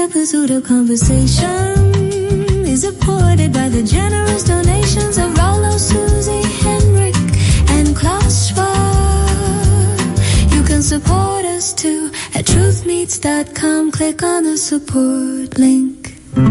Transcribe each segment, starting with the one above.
the pursuit of conversation is supported by the generous donations of Rollo, Susie, Henrik, and Klaus Schwab. You can support us too at truthmeets.com. Click on the support link.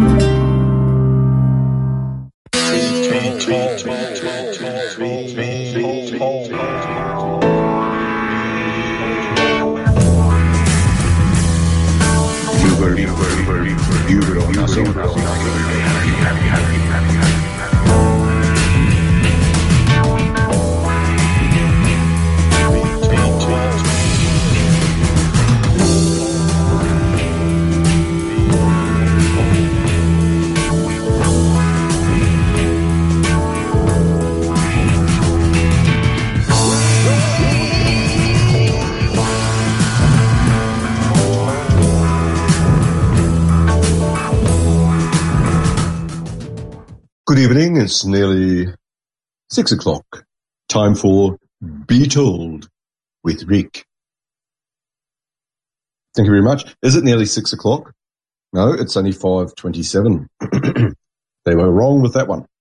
Good evening. It's nearly 6 o'clock. Time for Be Told with Rick. Thank you very much. Is it nearly 6 o'clock? No, it's only 5:27. They were wrong with that one.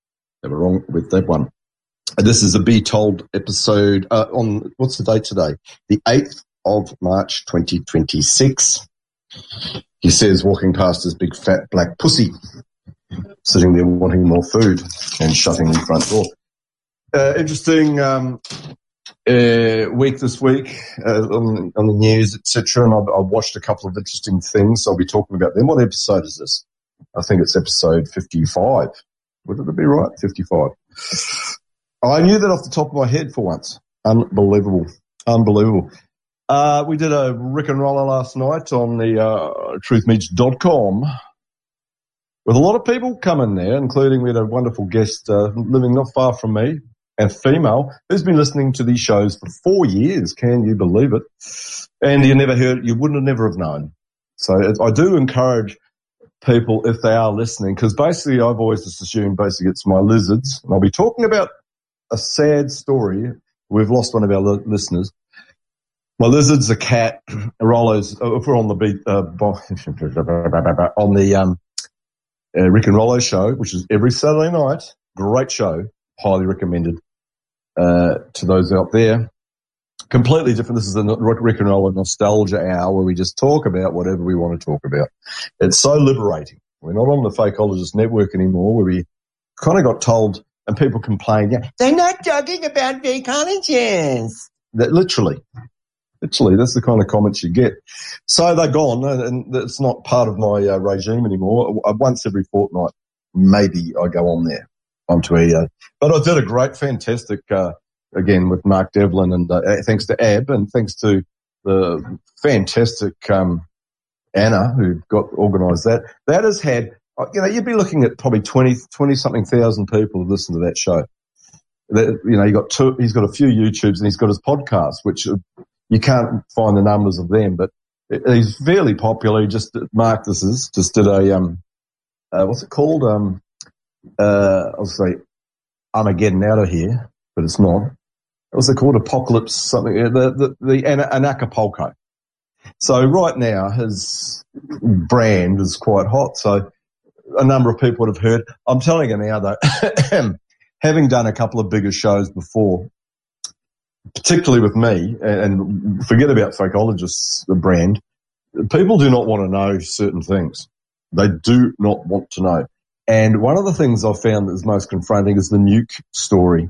And this is a Be Told episode on, what's the date today? The 8th of March, 2026. He says, walking past his big fat black pussy, sitting there wanting more food and shutting the front door. Interesting week this week on the news, etc. And I've watched a couple of interesting things, so I'll be talking about them. What episode is this? I think it's episode 55. Would it be right? 55. I knew that off the top of my head for once. Unbelievable. We did a Rick and Roller last night on the truthmeets.com. with a lot of people coming there, including we had a wonderful guest living not far from me, and female, who's been listening to these shows for 4 years. Can you believe it? And you would never have known. So I do encourage people, if they are listening, because basically I've always just assumed basically it's my lizards, and I'll be talking about a sad story. We've lost one of our listeners. My lizard's a cat. Rollo's, if we're on the beat, on the Rick and Rollo show, which is every Saturday night. Great show. Highly recommended to those out there. Completely different. This is the Rick and Rollo Nostalgia Hour where we just talk about whatever we want to talk about. It's so liberating. We're not on the Fakeologist Network anymore where we kind of got told, and people complain, yeah, they're not talking about fakeologists. That literally, that's the kind of comments you get. So they're gone, and it's not part of my regime anymore. Once every fortnight, maybe I go on there onto EO. But I did a great, fantastic, again, with Mark Devlin, and thanks to Ab, and thanks to the fantastic Anna, who got organised that. That has had, you'd be looking at probably 20-something thousand people who listen to that show. He's got a few YouTubes, and he's got his podcast, which you can't find the numbers of them, but he's fairly popular. He just did a, what's it called? I'll say Armageddon out of here, but it's not. What's it called? Apocalypse something, the Anacapulco. So right now his brand is quite hot, so a number of people would have heard. I'm telling you now though, having done a couple of bigger shows before, particularly with me, and forget about Fakeologists, the brand, people do not want to know certain things. They do not want to know. And one of the things I've found that is most confronting is the nuke story.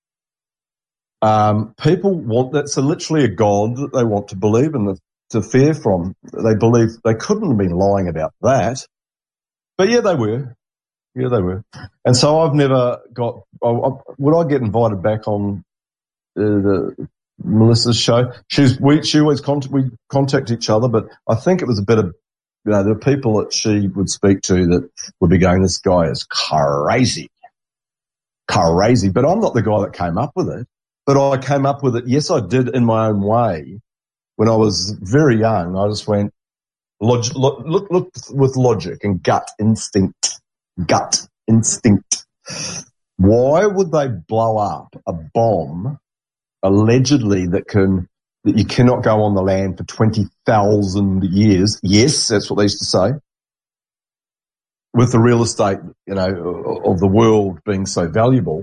People want, that's literally a god that they want to believe in, to fear from. They believe they couldn't have been lying about that. But yeah, they were. And so I've never got, would I get invited back on the Melissa's show? We contact each other, but I think it was a bit of, the people that she would speak to that would be going, this guy is crazy. But I'm not the guy that came up with it. But I came up with it, yes, I did in my own way. When I was very young, I just went, look with logic and gut instinct. Why would they blow up a bomb allegedly that you cannot go on the land for 20,000 years? Yes, that's what they used to say. with the real estate, of the world being so valuable,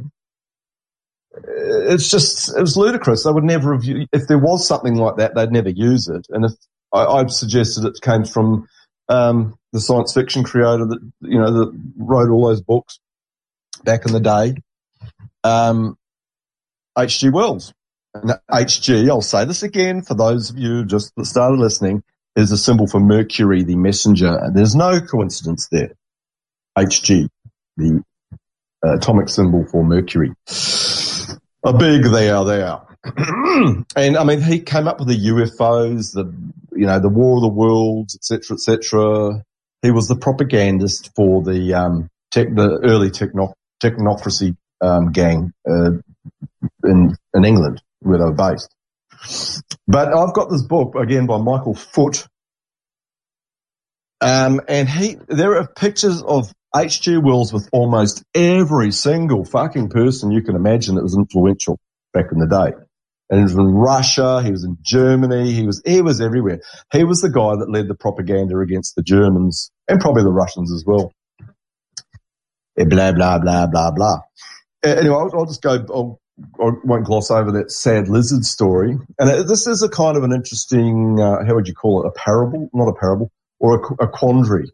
it was ludicrous. They would never have, if there was something like that, they'd never use it. And if I've suggested it came from the science fiction creator that wrote all those books back in the day, H.G. Wells. And H.G., I'll say this again for those of you just that started listening, is a symbol for Mercury, the messenger. And there's no coincidence there. Hg, the atomic symbol for Mercury. A big they are. And I mean, he came up with the UFOs, the War of the Worlds, etc., etc. He was the propagandist for the early technocracy gang in England, where they were based. But I've got this book again by Michael Foot, and there are pictures of H.G. Wells with almost every single fucking person you can imagine that was influential back in the day. And he was in Russia, he was in Germany, he was everywhere. He was the guy that led the propaganda against the Germans and probably the Russians as well. Blah, blah, blah, blah, blah. Anyway, I'll just go, I won't gloss over that sad lizard story. And this is a kind of an interesting, how would you call it, a parable? Not a parable, or a quandary.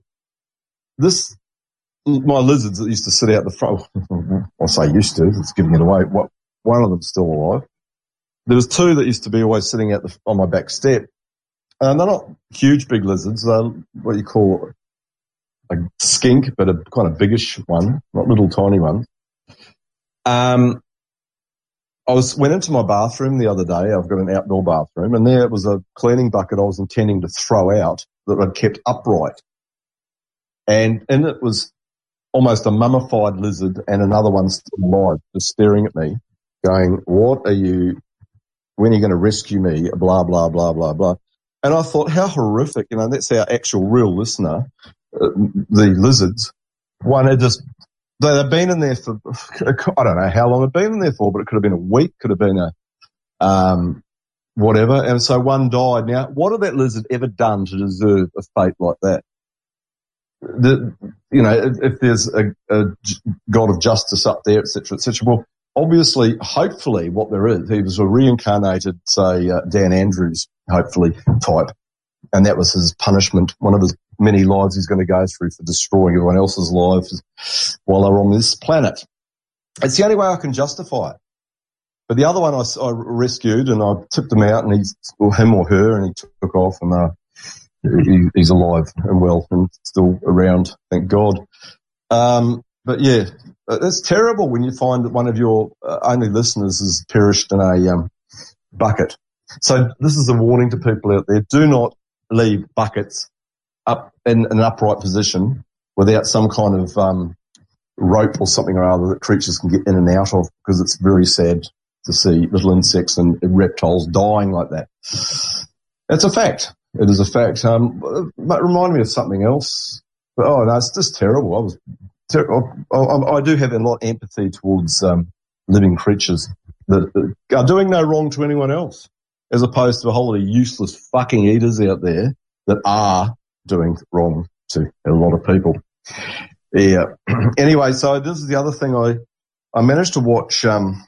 My lizards that used to sit out the front, I'll say used to, it's giving it away. One of them's still alive. There was two that used to be always sitting on my back step. They're not huge, big lizards. They're what you call a skink, but a kind of biggish one, not little tiny ones. I went into my bathroom the other day. I've got an outdoor bathroom, and there was a cleaning bucket I was intending to throw out that I'd kept upright. And in it was almost a mummified lizard and another one still alive, just staring at me, going, when are you going to rescue me? Blah, blah, blah, blah, blah. And I thought, how horrific. That's our actual real listener, the lizards. They've been in there for, I don't know how long they've been in there for, but it could have been a week, could have been whatever. And so one died. Now, what had that lizard ever done to deserve a fate like that? If there's a God of justice up there, et cetera, well, obviously, hopefully what there is, he was a reincarnated, say, Dan Andrews, hopefully, type. And that was his punishment, one of his many lives he's going to go through for destroying everyone else's lives while they're on this planet. It's the only way I can justify it. But the other one I rescued and I tipped him out and him or her, and he took off and he's alive and well and still around, thank God. But yeah, it's terrible when you find that one of your only listeners has perished in a bucket. So this is a warning to people out there. Do not leave buckets up in an upright position without some kind of rope or something or other that creatures can get in and out of, because it's very sad to see little insects and reptiles dying like that. It's a fact. It is a fact. But remind me of something else. But, no, it's just terrible. I do have a lot of empathy towards living creatures that are doing no wrong to anyone else, as opposed to a whole lot of useless fucking eaters out there that are doing wrong to a lot of people. Yeah. Anyway, so this is the other thing. I managed to watch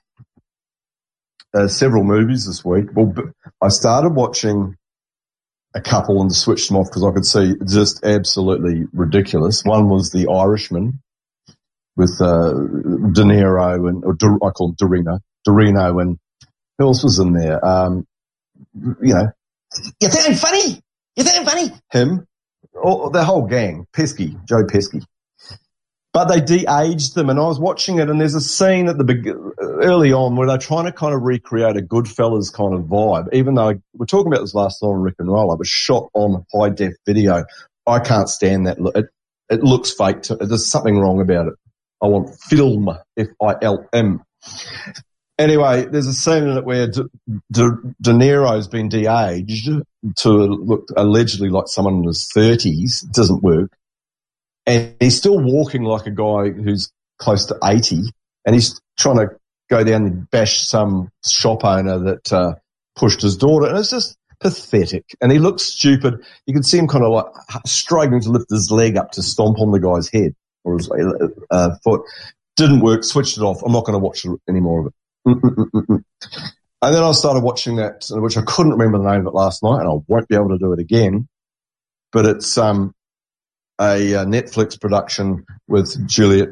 several movies this week. Well, I started watching a couple and switched them off because I could see just absolutely ridiculous. One was The Irishman with De Niro I call him Dorino, and who else was in there? You think I'm funny? You think I'm funny? Him. The whole gang. Pesky, Joe Pesky. But they de-aged them, and I was watching it, and there's a scene at early on where they're trying to kind of recreate a Goodfellas kind of vibe, even though we're talking about this last night on Rick and Roll. It was shot on high-def video. I can't stand that. It looks fake. There's something wrong about it. I want film, F-I-L-M. Anyway, there's a scene in it where De Niro's been de-aged to look allegedly like someone in his 30s. It doesn't work. And he's still walking like a guy who's close to 80, and he's trying to go down and bash some shop owner that pushed his daughter, and it's just pathetic. And he looks stupid. You can see him kind of like struggling to lift his leg up to stomp on the guy's head. or his foot. Didn't work, switched it off. I'm not going to watch any more of it. And then I started watching that, which I couldn't remember the name of it last night, and I won't be able to do it again. But it's a Netflix production with Julia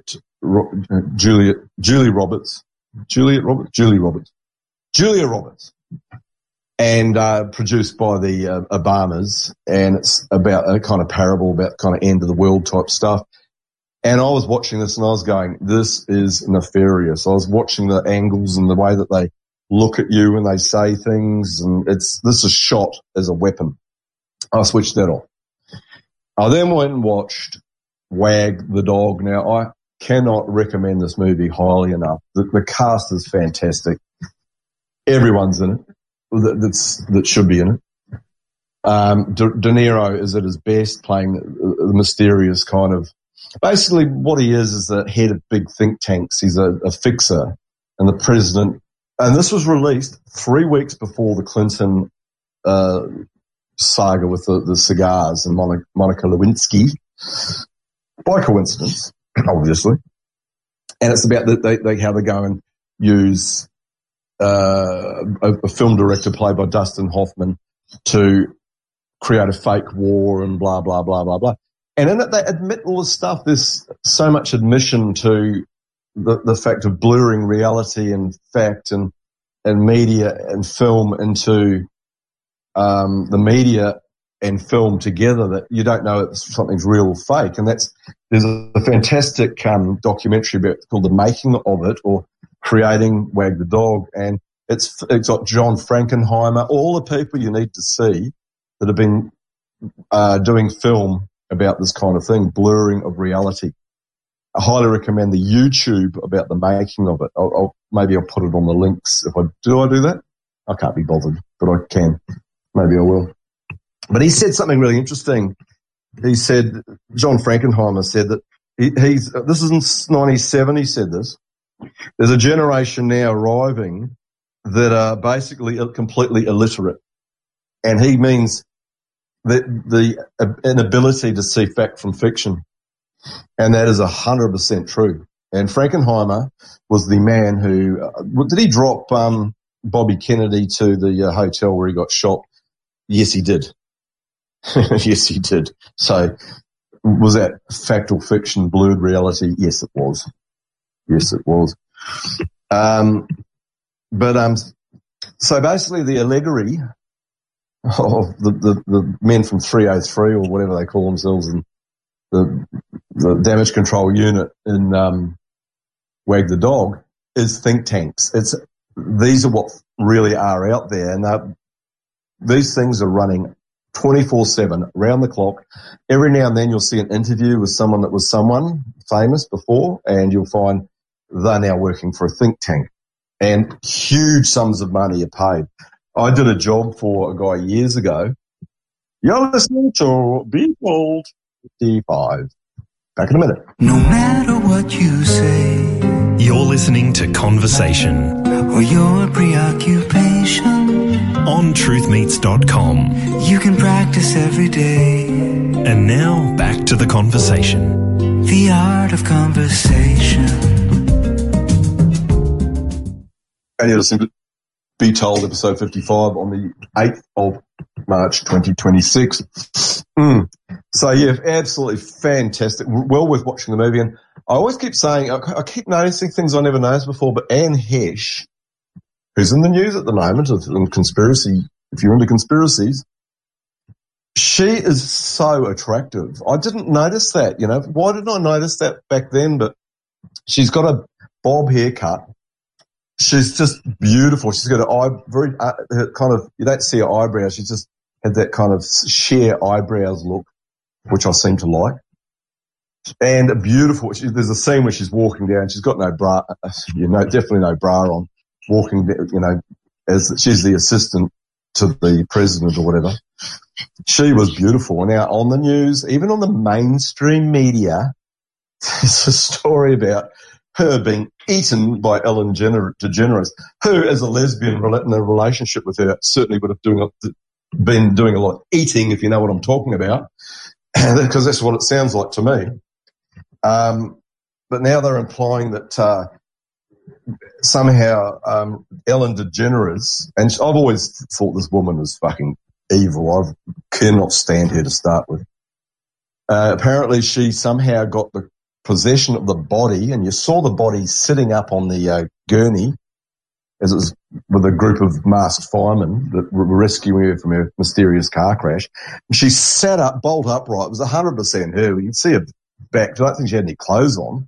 Roberts, and produced by the Obamas, and it's about a kind of parable about kind of end of the world type stuff. And I was watching this and I was going, this is nefarious. I was watching the angles and the way that they look at you when they say things, and this is shot as a weapon. I switched that off. I then went and watched Wag the Dog. Now, I cannot recommend this movie highly enough. The cast is fantastic. Everyone's in it that should be in it. De Niro is at his best, playing the mysterious kind of. Basically, what he is the head of big think tanks. He's a fixer, and the president. And this was released 3 weeks before the Clinton saga with the cigars and Monica Lewinsky, by coincidence, obviously. And it's about how they go and use a film director played by Dustin Hoffman to create a fake war and blah, blah, blah, blah, blah. And in it, they admit all this stuff. There's so much admission to the fact of blurring reality and fact and media and film into the media and film together that you don't know if something's real or fake. And there's a fantastic documentary called The Making of It, or Creating Wag the Dog. And it's got John Frankenheimer, all the people you need to see that have been doing film about this kind of thing, blurring of reality. I highly recommend the YouTube about the making of it. Maybe I'll put it on the links. Do I do that? I can't be bothered, but I can. Maybe I will. But he said something really interesting. He said, John Frankenheimer said that this is in 97, he said this. There's a generation now arriving that are basically completely illiterate. And he means that the inability to see fact from fiction. And that is 100% true. And Frankenheimer was the man who, did he drop Bobby Kennedy to the hotel where he got shot? Yes, he did. Yes, he did. So was that fact or fiction, blurred reality? Yes, it was. Yes, it was. So basically the allegory of the men from 303 or whatever they call themselves, and the damage control unit in Wag the Dog is think tanks. These are what really are out there, and these things are running 24/7, round the clock. Every now and then you'll see an interview with someone that was someone famous before, and you'll find they're now working for a think tank, and huge sums of money are paid. I did a job for a guy years ago. You're listening to Be Bold 55. Back in a minute. No matter what you say, you're listening to Conversation or your preoccupation on truthmeets.com. You can practice every day. And now back to the conversation. The art of conversation. And you're listening to Be Told, episode 55 on the 8th of March 2026. So, yeah, absolutely fantastic. Well worth watching the movie. And I always keep saying, I keep noticing things I never noticed before, but Anne Heche, who's in the news at the moment, in conspiracy, if you're into conspiracies, she is so attractive. I didn't notice that, Why didn't I notice that back then? But she's got a bob haircut. She's just beautiful. She's got you don't see her eyebrows. She just had that kind of sheer eyebrows look, which I seem to like. And beautiful. There's a scene where she's walking down. She's got no bra, definitely no bra on, walking, as she's the assistant to the president or whatever. She was beautiful. Now, on the news, even on the mainstream media, there's a story about her being eaten by Ellen DeGeneres, who, as a lesbian in a relationship with her, certainly would have been doing a lot of eating, if you know what I'm talking about, because that's what it sounds like to me. But now they're implying that somehow Ellen DeGeneres, and I've always thought this woman was fucking evil. I cannot stand her to start with. Apparently she somehow got the possession of the body, and you saw the body sitting up on the gurney as it was with a group of masked firemen that were rescuing her from her mysterious car crash. And she sat up, bolt upright. It was 100% her. You can see her back. I don't think she had any clothes on.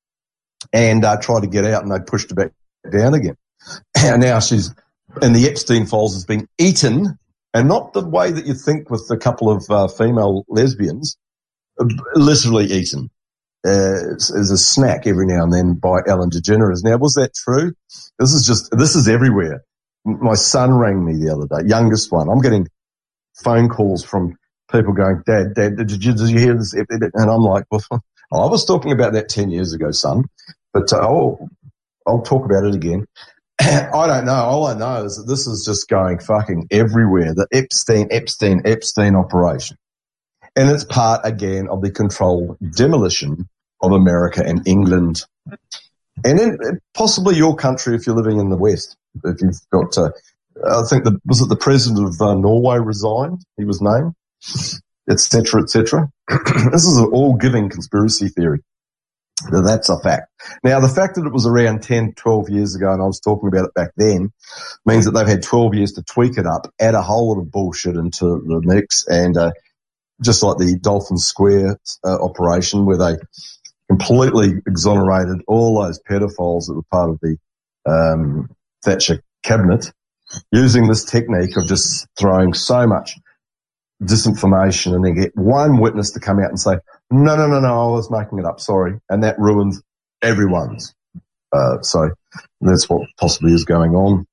And tried to get out, and they pushed her back down again. And now she's in the Epstein files has been eaten, and not the way that you think with a couple of female lesbians, literally eaten as a snack every now and then by Ellen DeGeneres. Now, was that true? This is everywhere. My son rang me the other day, youngest one. I'm getting phone calls from people going, Dad, did you hear this? And I'm like, well, I was talking about that 10 years ago, son, but I'll talk about it again. I don't know. All I know is that this is just going fucking everywhere, the Epstein operation. And it's part, again, of the controlled demolition of America and England. And then possibly your country if you're living in the West. If you've got, I think, was it the president of Norway resigned? He was named, et cetera, et cetera. This is an all-giving conspiracy theory. That's a fact. Now, the fact that it was around 10, 12 years ago, and I was talking about it back then, means that they've had 12 years to tweak it up, add a whole lot of bullshit into the mix, and just like the Dolphin Square operation, where they completely exonerated all those pedophiles that were part of the Thatcher cabinet, using this technique of just throwing so much disinformation and then get one witness to come out and say, no, I was making it up, sorry. And that ruins everyone's. So that's what possibly is going on.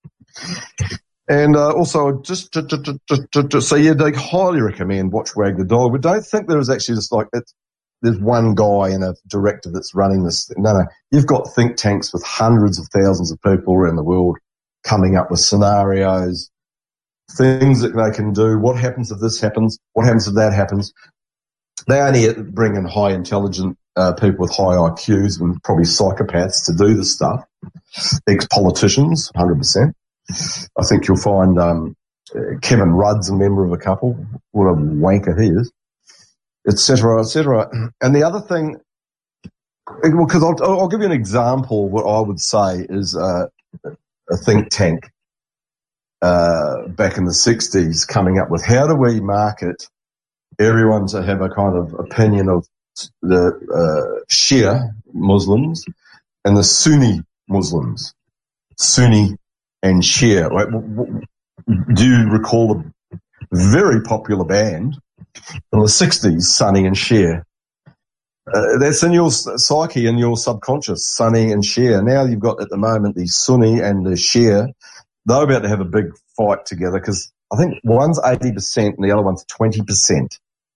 And also, just to say, yeah, they highly recommend watch Wag the Dog. But don't think there is actually just like there's one guy and a director that's running this. No, you've got think tanks with hundreds of thousands of people around the world coming up with scenarios, things that they can do. What happens if this happens? What happens if that happens? They only bring in high intelligent people with high IQs and probably psychopaths to do this stuff. Ex-politicians, 100%. I think you'll find Kevin Rudd's a member of a couple. What a wanker he is, et cetera, et cetera. And the other thing, because I'll give you an example. What I would say is a think tank back in the 60s coming up with how do we market everyone to have a kind of opinion of the Shia Muslims and the Sunni Muslims. Sunni and Shia. Do you recall a very popular band in the 60s, Sonny and Cher? That's in your psyche, in your subconscious, Sonny and Cher. Now you've got at the moment the Sunni and the Shia. They're about to have a big fight together because I think one's 80% and the other one's 20%.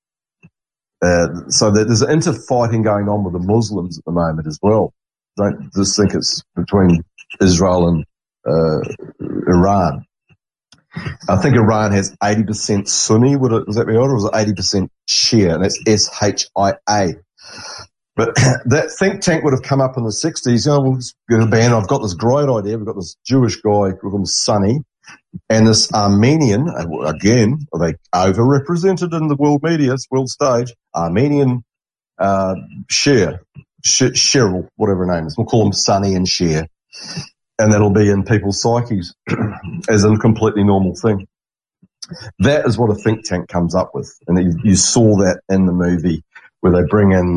So there's an interfighting going on with the Muslims at the moment as well. Don't just think it's between Israel and Iran. I think Iran has 80% Sunni. Was that right? Or was it 80% Shia? And that's S-H-I-A. But that think tank would have come up in the 60s. We'll get a band. I've got this great idea. We've got this Jewish guy called Sonny and this Armenian. Again, are they overrepresented in the world media, world stage? Armenian Cheryl, whatever her name is. We'll call them Sonny and Cher. And that'll be in people's psyches as a completely normal thing. That is what a think tank comes up with. And you saw that in the movie where they bring in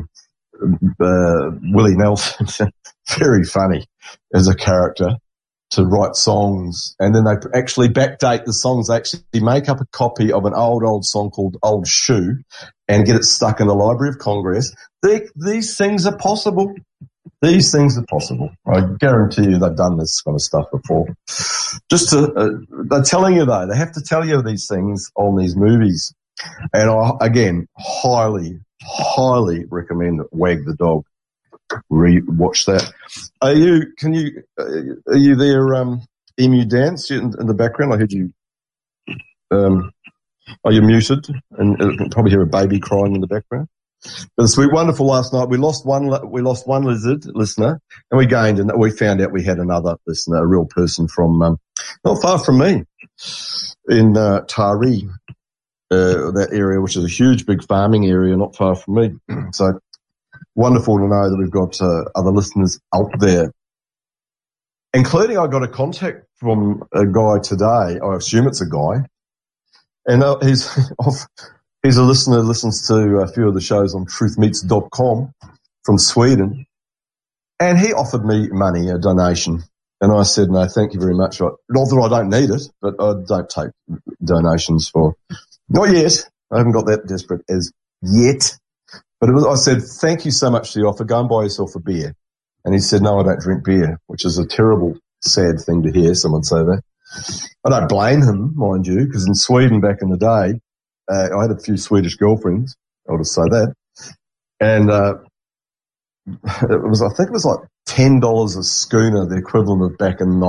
Willie Nelson, very funny as a character, to write songs. And then they actually backdate the songs. They actually make up a copy of an old song called Old Shoe and get it stuck in the Library of Congress. These things are possible. These things are possible. I guarantee you they've done this kind of stuff before. They're telling you though, they have to tell you these things on these movies. And I, again, highly recommend Wag the Dog. Watch that. Are you there, Emu Dance in the background? I heard you. Are you muted? And you can probably hear a baby crying in the background. It was sweet, wonderful last night. We lost one listener, and we gained, and we found out we had another listener, a real person from not far from me in Taree, that area, which is a huge, big farming area, not far from me. So wonderful to know that we've got other listeners out there, including I got a contact from a guy today. I assume it's a guy, and he's a listener, listens to a few of the shows on truthmeets.com from Sweden, and he offered me money, a donation, and I said, no, thank you very much. Not that I don't need it, but I don't take donations for, not yet. I haven't got that desperate as yet. But I said, thank you so much for the offer. Go and buy yourself a beer. And he said, no, I don't drink beer, which is a terrible, sad thing to hear someone say that. I don't blame him, mind you, because in Sweden back in the day, I had a few Swedish girlfriends, I'll just say that. And I think it was like $10 a schooner, the equivalent of back in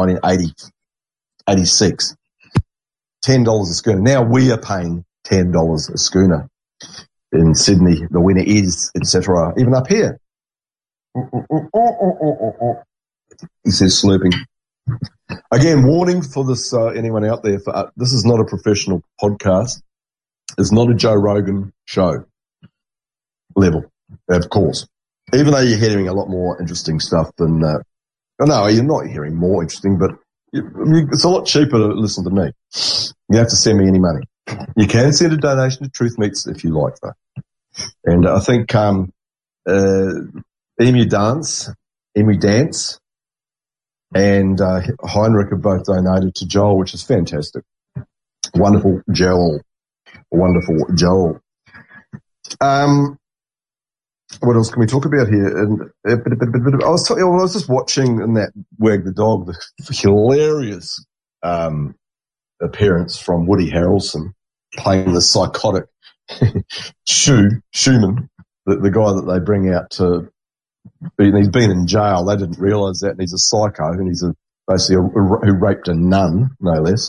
1986. $10 a schooner. Now we are paying $10 a schooner in Sydney. The winner is, etc. Even up here. He says slurping. Again, warning for this, anyone out there, this is not a professional podcast. It's not a Joe Rogan show level, of course. Even though you're hearing a lot more interesting stuff than, no, you're not hearing more interesting, but it's a lot cheaper to listen to me. You have to send me any money. You can send a donation to Truth Meets if you like, though. And I think Emu Dance, and Heinrich have both donated to Joel, which is fantastic. Wonderful Joel. What else can we talk about here? And I was just watching in that Wag the Dog, the hilarious appearance from Woody Harrelson playing the psychotic Schumann, the guy that they bring out to. He's been in jail. They didn't realise that, and he's a psycho, and he's basically who raped a nun, no less.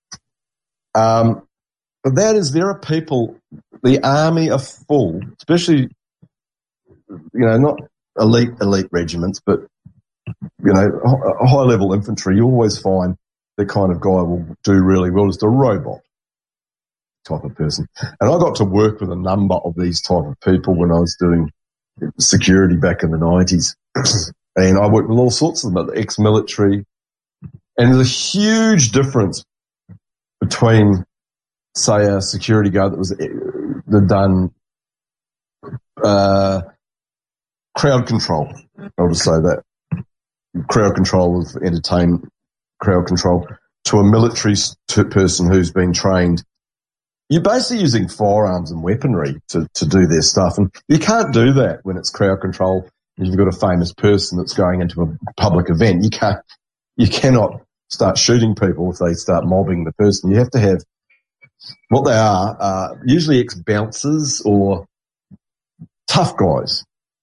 But there are people. The army are full, especially. Not elite regiments, but, high-level infantry. You always find the kind of guy will do really well, just a robot type of person. And I got to work with a number of these type of people when I was doing security back in the 90s. And I worked with all sorts of them, ex-military. And there's a huge difference between, say, a security guard that done crowd control. I'll just say that. Crowd control of entertainment, crowd control, to a military person who's been trained. You're basically using firearms and weaponry to do their stuff. And you can't do that when it's crowd control. If you've got a famous person that's going into a public event, you cannot start shooting people if they start mobbing the person. You have to have what they are, usually ex-bouncers or tough guys.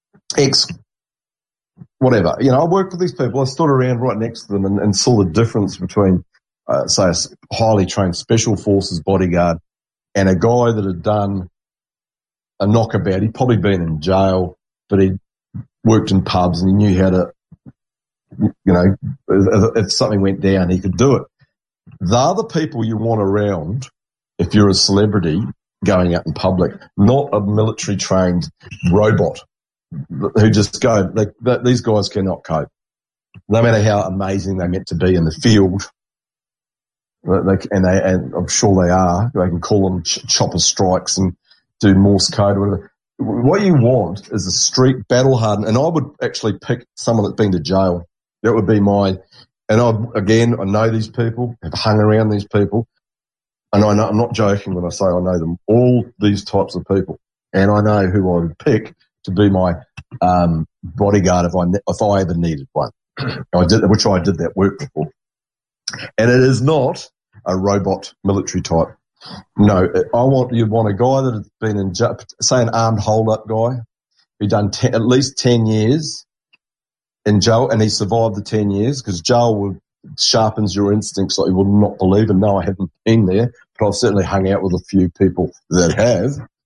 Whatever. I worked with these people. I stood around right next to them and saw the difference between, say, a highly trained special forces bodyguard and a guy that had done a knockabout. He'd probably been in jail, but he'd worked in pubs and he knew how to, if something went down, he could do it. They're the people you want around if you're a celebrity going out in public, not a military-trained robot who just go, these guys cannot cope. No matter how amazing they're meant to be in the field, and I'm sure they are, they can call them chopper strikes and do Morse code or whatever. What you want is a street battle hardened, and I would actually pick someone that's been to jail. That would be I know these people, have hung around these people, and I'm not joking when I say I know them, all these types of people, and I know who I would pick to be my bodyguard if I ever needed one. I did that work before. And it is not a robot military type. No, you'd want a guy that has been in, say, an armed hold-up guy who done at least 10 years in jail, and he survived the 10 years, because jail sharpens your instincts like you would not believe. And no, I haven't been there, but I've certainly hung out with a few people that have.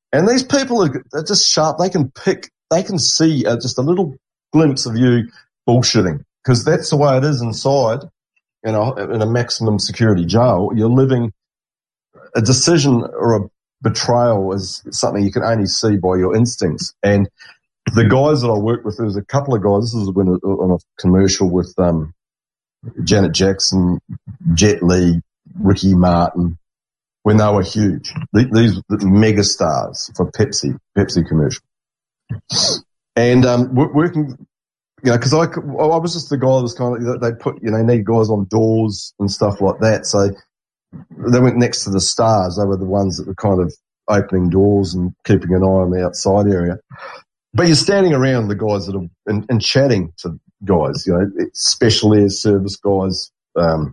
And these people are just sharp. They can see just a little glimpse of you bullshitting, because that's the way it is inside, in a maximum security jail. You're living a decision or a betrayal is something you can only see by your instincts. And the guys that I worked with, there was a couple of guys, this is when on a commercial with Janet Jackson, Jet Li, Ricky Martin, when they were huge. These mega stars for Pepsi commercial. And working, because I was just the guy that was kind of, they put, need guys on doors and stuff like that. So they went next to the stars. They were the ones that were kind of opening doors and keeping an eye on the outside area. But you're standing around the guys that are and chatting to guys, special air service guys, and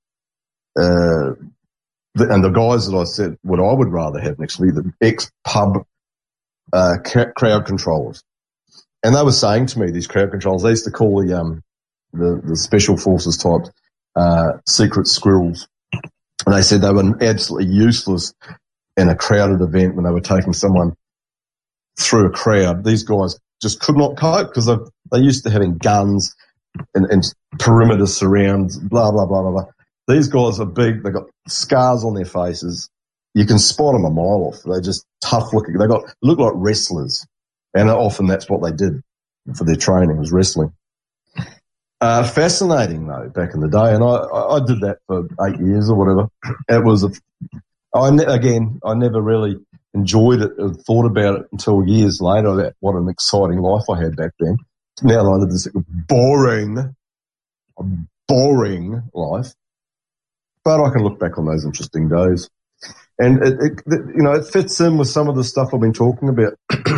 the guys that I said what I would rather have next to me, the ex-pub crowd controllers. And they were saying to me, these crowd controllers, they used to call the special forces type secret squirrels. And they said they were absolutely useless in a crowded event when they were taking someone through a crowd. These guys just could not cope because they're used to having guns and perimeter surrounds, blah, blah, blah, blah, blah. These guys are big. They've got scars on their faces. You can spot them a mile off. They're just tough looking. They look like wrestlers. And often that's what they did for their training, was wrestling. Fascinating, though, back in the day. And I did that for 8 years or whatever. It was I never really enjoyed it or thought about it until years later, about what an exciting life I had back then. Now I live this boring life. But I can look back on those interesting days. And it fits in with some of the stuff I've been talking about,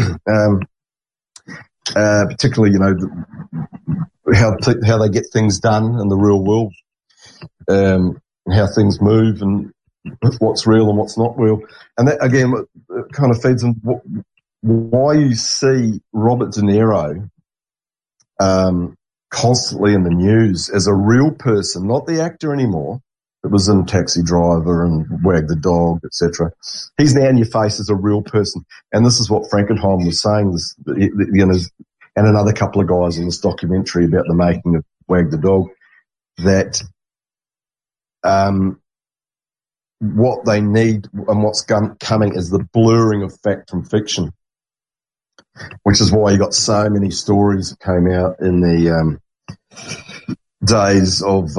particularly, how they get things done in the real world, and how things move and what's real and what's not real. And that, again, it kind of feeds in why you see Robert De Niro constantly in the news as a real person, not the actor anymore. It was in Taxi Driver and Wag the Dog, etc. He's now in your face as a real person. And this is what Frankenheim was saying, and another couple of guys in this documentary about the making of Wag the Dog, that what they need and what's coming is the blurring of fact from fiction, which is why you got so many stories that came out in the days of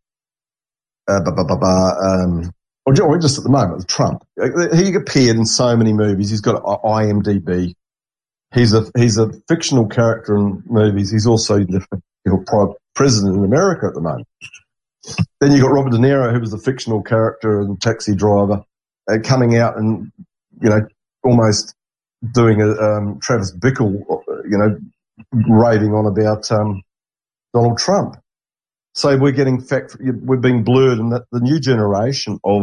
or just at the moment with Trump. He appeared in so many movies. He's got IMDb. He's a fictional character in movies. He's also the president in America at the moment. Then you got Robert De Niro, who was the fictional character in Taxi Driver, coming out and almost doing a Travis Bickle, raving on about Donald Trump. So we're getting we're being blurred, and that the new generation of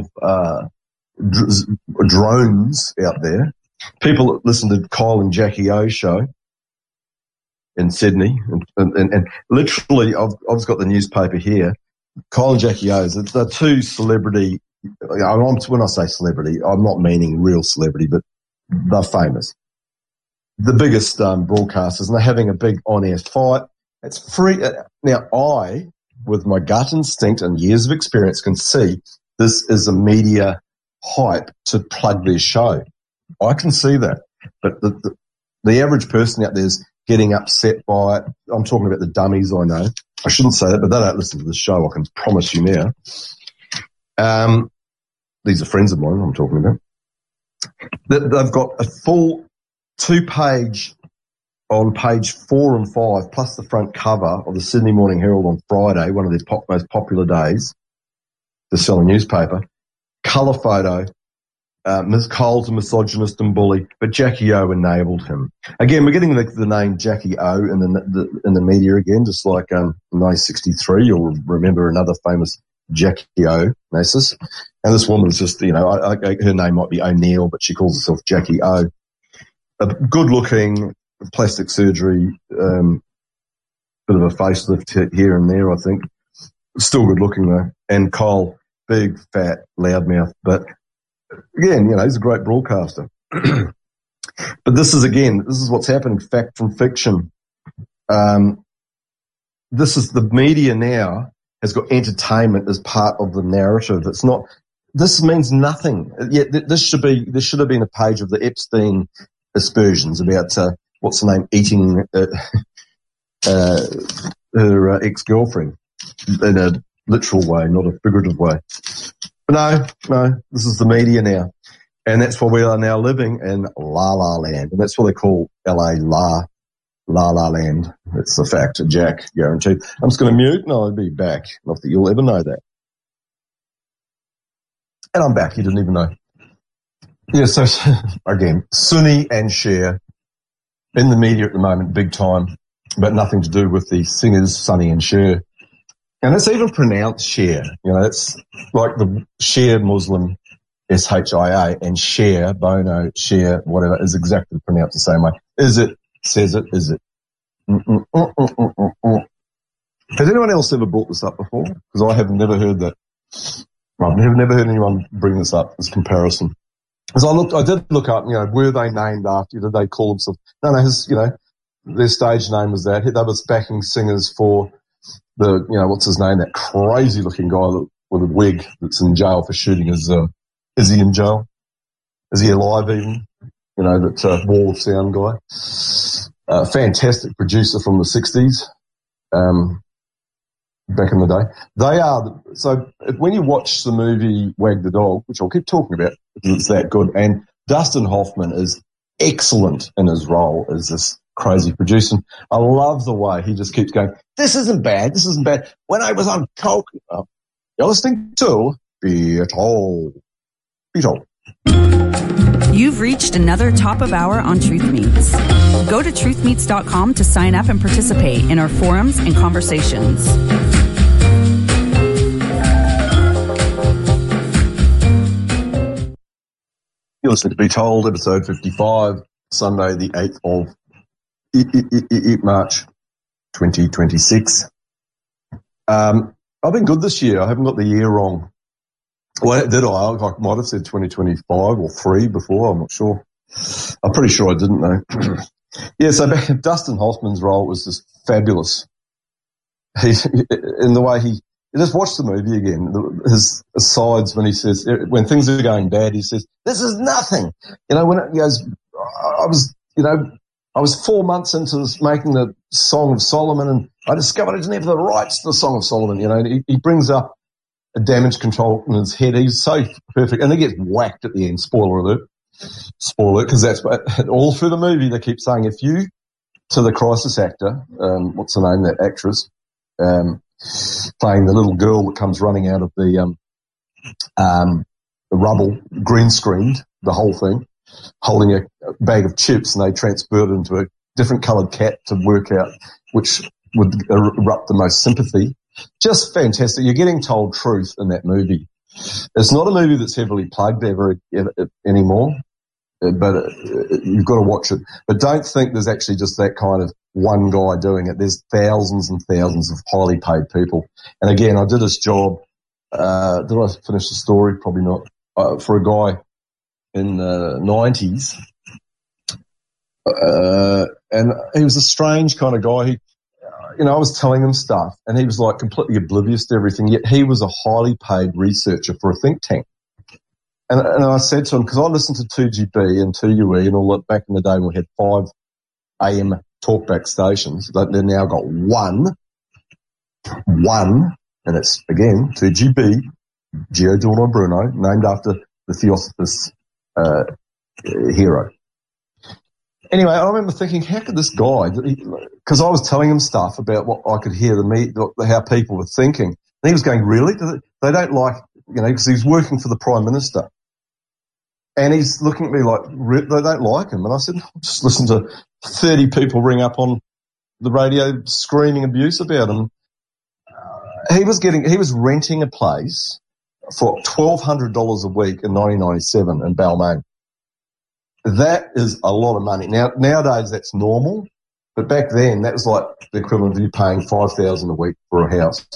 drones out there, people that listen to Kyle and Jackie O show in Sydney, and literally, I've got the newspaper here. Kyle and Jackie O, they're two celebrity. When I say celebrity, I'm not meaning real celebrity, but they're famous. The biggest broadcasters, and they're having a big on-air fight. It's free. Now, I, with my gut instinct and years of experience, can see this is a media hype to plug their show. I can see that. But the average person out there is getting upset by it. I'm talking about the dummies, I know. I shouldn't say that, but they don't listen to the show, I can promise you now. These are friends of mine I'm talking about. They've got a full 2-page on page 4 and 5, plus the front cover of the Sydney Morning Herald on Friday, one of their most popular days to sell a newspaper. Colour photo. Ms. Cole's a misogynist and bully, but Jackie O enabled him. Again, we're getting the name Jackie O in the media again, just like in 1963. You'll remember another famous Jackie O, Nasus. And this woman is just, her name might be O'Neill, but she calls herself Jackie O. A good-looking, plastic surgery, bit of a facelift here and there, I think. Still good-looking, though. And Cole, big, fat, loudmouth, but again, he's a great broadcaster. But this is what's happening, fact from fiction. This is the media now has got entertainment as part of the narrative. It's not, this means nothing. Yet there should have been a page of the Epstein aspersions about, what's the name, eating her ex-girlfriend in a literal way, not a figurative way. But no, this is the media now. And that's why we are now living in La La Land. And that's what they call LA La La Land. It's a fact, Jack, guaranteed. I'm just going to mute and I'll be back. Not that you'll ever know that. And I'm back. You didn't even know. Yeah, so again, Sunny and Cher in the media at the moment, big time, but nothing to do with the singers Sunny and Cher. And it's even pronounced Cher. You know, it's like the Cher Muslim, S-H-I-A, and Cher, Bono, Cher, whatever, is exactly pronounced the same way. Is it? Says it, is it? Has anyone else ever brought this up before? Because I have never heard that. I've never heard anyone bring this up, this comparison. As I did look up, you know, were they named after, did they call themselves? No, their stage name was that. They was backing singers for the, you know, what's his name, that crazy looking guy with a wig that's in jail for shooting his, is he in jail? Is he alive even? You know, that Wall of Sound guy. Fantastic producer from the 60s, back in the day. They are, so when you watch the movie Wag the Dog, which I'll keep talking about because it's that good, and Dustin Hoffman is excellent in his role as this crazy producer. I love the way he just keeps going, this isn't bad. When I was on coke, you're listening to Beatles. You've reached another top of hour on Truth Meets. Go to truthmeets.com to sign up and participate in our forums and conversations. You're listening to Be Told, episode 55, Sunday, the 8th of March, 2026. I've been good this year. I haven't got the year wrong. Well, did I? I might have said 2025 or 3 before. I'm not sure. I'm pretty sure I didn't know. Yeah, so Dustin Hoffman's role was just fabulous. In the way he just watched the movie again, his asides when he says, when things are going bad, he says, this is nothing. You know, when he goes, I was 4 months into making the Song of Solomon and I discovered I didn't have the rights to the Song of Solomon. You know, he brings up a damage control in his head. He's so perfect. And he gets whacked at the end. Spoiler alert, because that's what, all through the movie they keep saying, if you, to the crisis actor, what's her name, that actress, playing the little girl that comes running out of the rubble, green screened, the whole thing, holding a bag of chips, and they transferred it into a different coloured cat to work out which would erupt the most sympathy. Just fantastic. You're getting told truth in that movie. It's not a movie that's heavily plugged ever anymore, but you've got to watch it. But don't think there's actually just that kind of one guy doing it. There's thousands and thousands of highly paid people. And again, I did this job. Did I finish the story? Probably not. For a guy in the 90s. And he was a strange kind of guy. I was telling him stuff and he was like completely oblivious to everything, yet he was a highly paid researcher for a think tank. And I said to him, because I listened to 2GB and 2UE and all that back in the day when we had 5 AM talkback stations. They've now got one, and it's, again, 2GB, Gio Giorno Bruno, named after the Theosophist hero. Anyway, I remember thinking, how could this guy, because I was telling him stuff about what I could hear, how people were thinking. And he was going, really? They don't like, because he was working for the Prime Minister. And he's looking at me like, they don't like him. And I said, just listen to 30 people ring up on the radio screaming abuse about him. He was renting a place for $1,200 a week in 1997 in Balmain. That is a lot of money. Nowadays that's normal, but back then that was like the equivalent of you paying $5,000 a week for a house.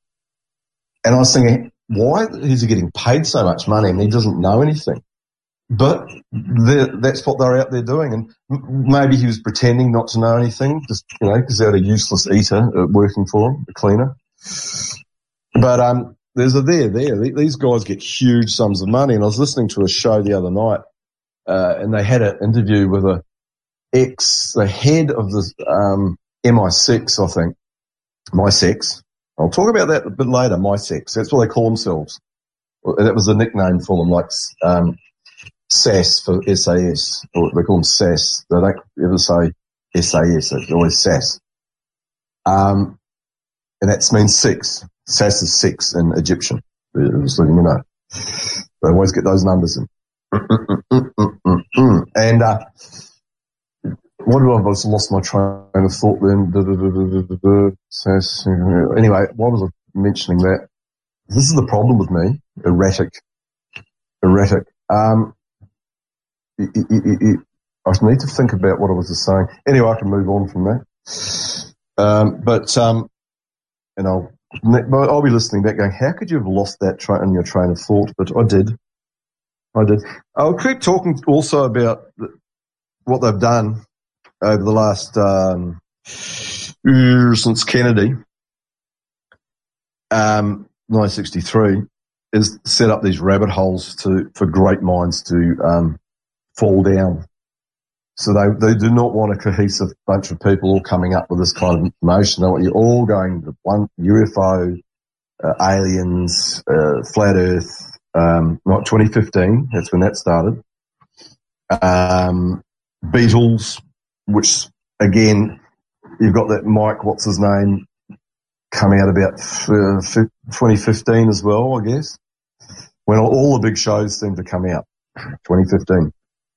And I was thinking, why is he getting paid so much money and he doesn't know anything? But that's what they're out there doing. And maybe he was pretending not to know anything, just, because they had a useless eater working for him, a cleaner. But there's a there. These guys get huge sums of money. And I was listening to a show the other night, and they had an interview with the head of the MI6, I think. MI6. I'll talk about that a bit later, MI6. That's what they call themselves. That was a nickname for them, like SAS for SAS, or they call them SAS. They don't ever say SAS, it's always SAS. And that means six. SAS is six in Egyptian. Just letting you know. They always get those numbers in. And what do I was lost my train of thought then? SAS. Anyway, why was I mentioning that? This is the problem with me. Erratic. I need to think about what I was just saying. Anyway, I can move on from that. And I'll be listening back going, how could you have lost that in your train of thought? But I did. I'll keep talking also about what they've done over the last, since Kennedy, 1963, is set up these rabbit holes for great minds to fall down. So they do not want a cohesive bunch of people all coming up with this kind of information. They want you all going to one UFO, aliens, flat Earth. Not 2015. That's when that started. Beatles, which again, you've got that Mike, what's his name, coming out about 2015 as well, I guess, when all the big shows seem to come out, 2015.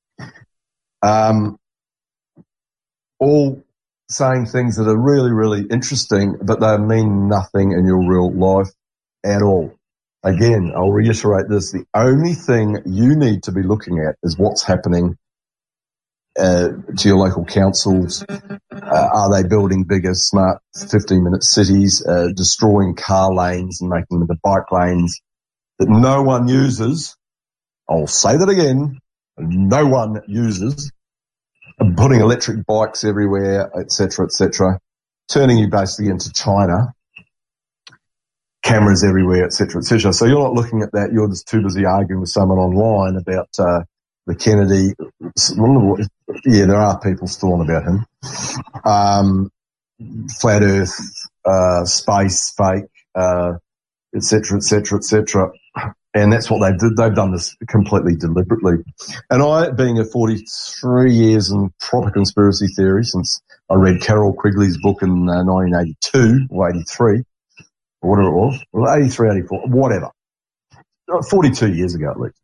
All saying things that are really, really interesting, but they mean nothing in your real life at all. Again, I'll reiterate this. The only thing you need to be looking at is what's happening to your local councils. Are they building bigger, smart 15-minute cities, destroying car lanes and making them into bike lanes that no one uses? I'll say that again. No one uses. Putting electric bikes everywhere, et cetera, turning you basically into China. Cameras everywhere, et cetera. So you're not looking at that. You're just too busy arguing with someone online about the Kennedy. Yeah, there are people still on about him. Flat Earth, space, fake, et cetera. And that's what they did. They've done this completely deliberately. And I, being a 43 years in proper conspiracy theory since I read Carol Quigley's book in 1982 or 83, or whatever it was, well, 83, 84, whatever, 42 years ago at least.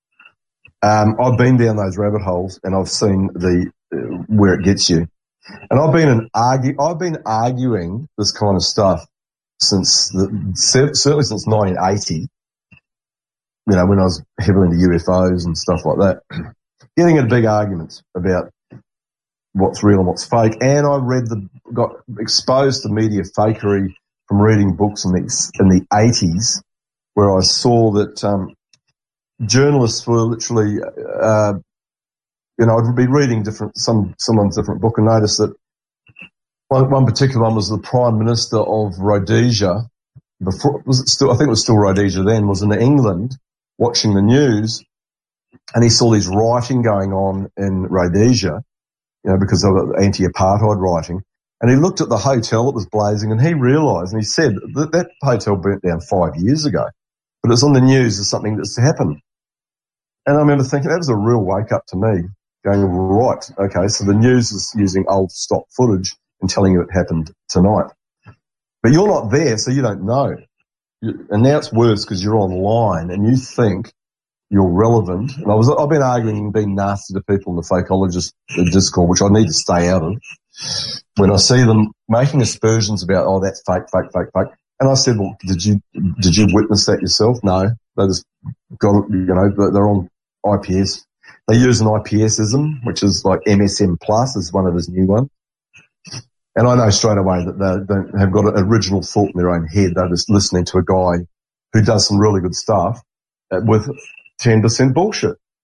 I've been down those rabbit holes and I've seen where it gets you. And I've been arguing this kind of stuff certainly since 1980. When I was heavily into UFOs and stuff like that, getting into big arguments about what's real and what's fake. And I got exposed to media fakery from reading books in the 80s, where I saw that journalists were literally, I'd be reading someone's different book and noticed that one particular one was the Prime Minister of Rhodesia. I think it was still Rhodesia then, was in England watching the news, and he saw this rioting going on in Rhodesia, because of anti-apartheid rioting. And he looked at the hotel that was blazing, and he realised, and he said that hotel burnt down 5 years ago, but it's on the news as something that's happened. And I remember thinking that was a real wake up to me, going, right, okay, so the news is using old stock footage and telling you it happened tonight. But you're not there, so you don't know. And now it's worse because you're online and you think you're relevant. And I've been arguing and being nasty to people in the fakeologist Discord, which I need to stay out of, when I see them making aspersions about, that's fake. And I said, well, did you witness that yourself? No. They just got, they're on IPS. They use an IPSism, which is like MSM Plus is one of his new ones. And I know straight away that they don't have got an original thought in their own head. They're just listening to a guy who does some really good stuff with 10% bullshit.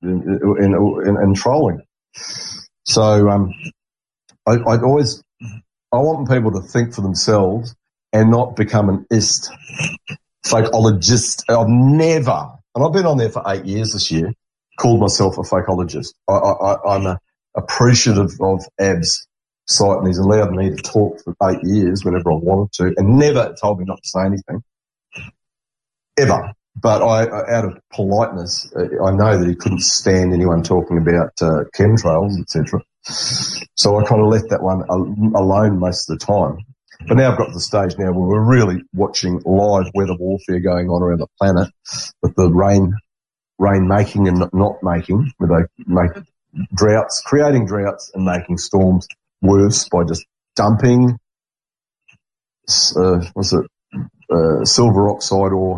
in trolling. So I want people to think for themselves and not become an fakeologist. I've never, and I've been on there for 8 years this year, called myself a fakeologist. I'm appreciative of Ab's site, and he's allowed me to talk for 8 years whenever I wanted to, and never told me not to say anything, ever. But out of politeness, I know that he couldn't stand anyone talking about chemtrails, etc. So I kind of left that one alone most of the time. But now I've got to the stage now where we're really watching live weather warfare going on around the planet with the rain making and not making, where they make droughts, creating droughts and making storms worse by just dumping silver oxide or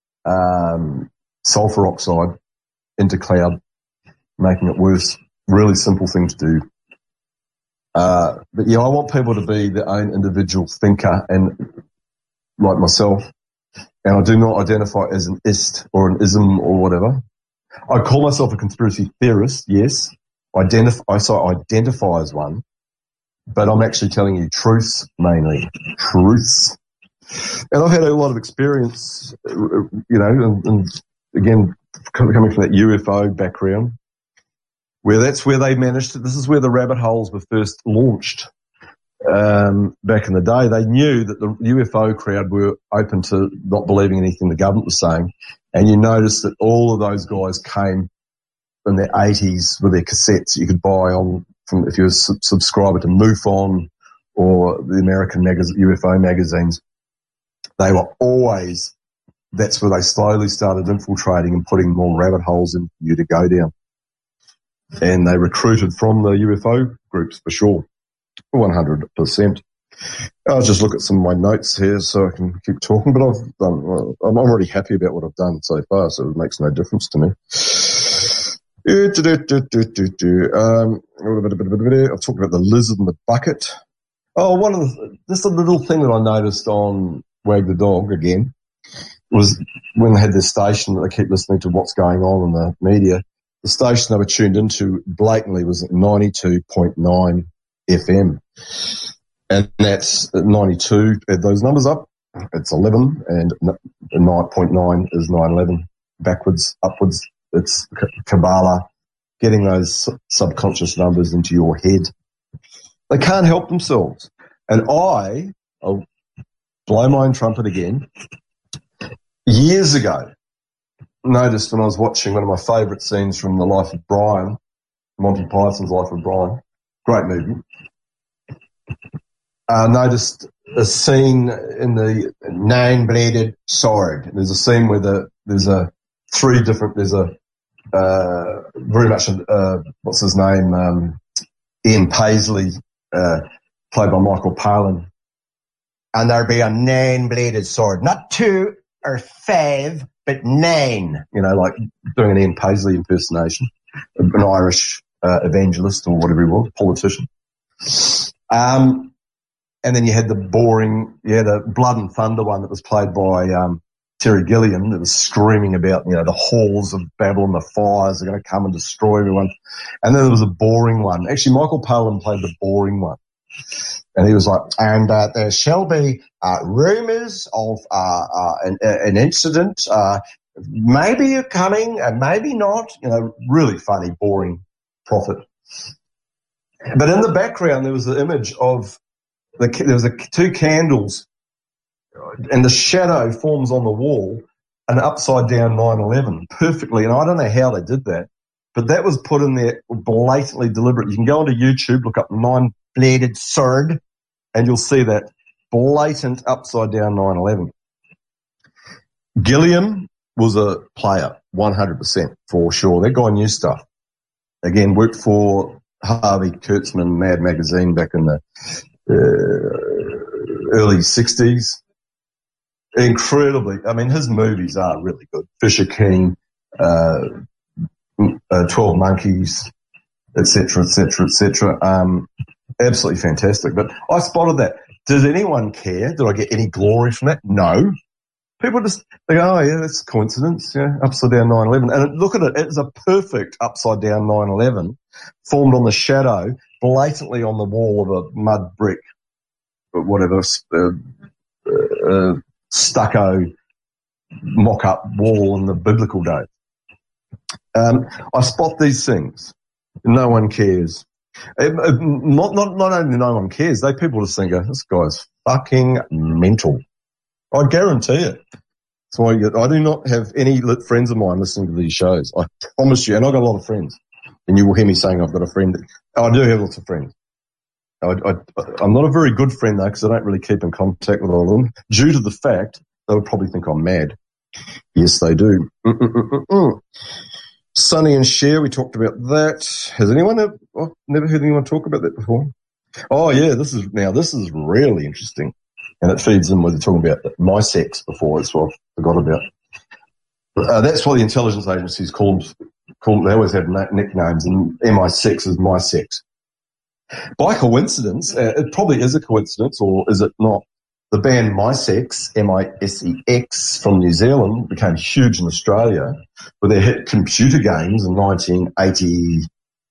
sulfur oxide into cloud, making it worse. Really simple thing to do. But yeah, I want people to be their own individual thinker, and like myself, and I do not identify as an ist or an ism or whatever. I call myself a conspiracy theorist, yes. I identify as one, but I'm actually telling you truths, mainly. Truths. And I've had a lot of experience, and again, coming from that UFO background, where that's where they managed to, this is where the rabbit holes were first launched. Back in the day, they knew that the UFO crowd were open to not believing anything the government was saying. And you notice that all of those guys came in their 80s with their cassettes you could buy if you're a subscriber to MUFON or the American UFO magazines. They were always, that's where they slowly started infiltrating and putting more rabbit holes in you to go down. And they recruited from the UFO groups for sure, 100%. I'll just look at some of my notes here so I can keep talking, but I'm already happy about what I've done so far, so it makes no difference to me. I've talked about the lizard and the bucket. Oh, just a little thing that I noticed on Wag the Dog again was when they had this station, they keep listening to what's going on in the media. The station they were tuned into blatantly was at 92.9 FM. And that's 92, add those numbers up, it's 11, and 9.9 is 9/11. Backwards, upwards, it's Kabbalah, getting those subconscious numbers into your head. They can't help themselves. And I'll blow my own trumpet again, years ago, noticed when I was watching one of my favourite scenes from The Life of Brian, Monty Python's Life of Brian, great movie, noticed a scene in the Nine-Bladed Sword. There's a scene where there's very much, what's his name, Ian Paisley, played by Michael Palin. And there'd be a nine-bladed sword, not 2 or 5, but 9, like doing an Ian Paisley impersonation, an Irish evangelist or whatever he was, politician. And then you had the Blood and Thunder one that was played by Terry Gilliam that was screaming about, the halls of Babylon, the fires are going to come and destroy everyone. And then there was a boring one. Actually, Michael Palin played the boring one. And he was like, and there shall be rumours of an incident, maybe coming and maybe not, really funny, boring prophet. But in the background, there was the image of there was 2 candles, and the shadow forms on the wall, an upside down 9/11 perfectly. And I don't know how they did that, but that was put in there blatantly deliberate. You can go onto YouTube, look up Nine-Bladed Sword, and you'll see that blatant upside down 9/11. Gilliam was a player, 100% for sure. That guy knew stuff. Again, worked for Harvey Kurtzman, Mad Magazine back in the early 60s. Incredibly, his movies are really good. Fisher King, 12 Monkeys, etc., etc., etc. Absolutely fantastic. But I spotted that. Does anyone care? Did I get any glory from that? No. People just, they go, oh yeah, that's a coincidence, yeah, upside down 9/11. And look at it, it's a perfect upside down 9/11 formed on the shadow, blatantly on the wall of a mud brick, or whatever, stucco mock-up wall in the biblical days. I spot these things. No one cares. Not only no one cares, people just think, this guy's fucking mental. I guarantee it. So I do not have any friends of mine listening to these shows. I promise you, and I've got a lot of friends. And you will hear me saying I've got a friend. I do have lots of friends. I'm not a very good friend, though, because I don't really keep in contact with all of them, due to the fact they would probably think I'm mad. Yes, they do. Sonny and Cher, we talked about that. Has anyone I've never heard anyone talk about that before? Oh, yeah, this is really interesting. And it feeds in with talking about my sex before. That's what I forgot about. That's why the intelligence agencies call they always have nicknames, and MI6 is my sex. By coincidence, it probably is a coincidence, or is it not? The band My Sex, MISEX, from New Zealand became huge in Australia with their hit Computer Games in 1980.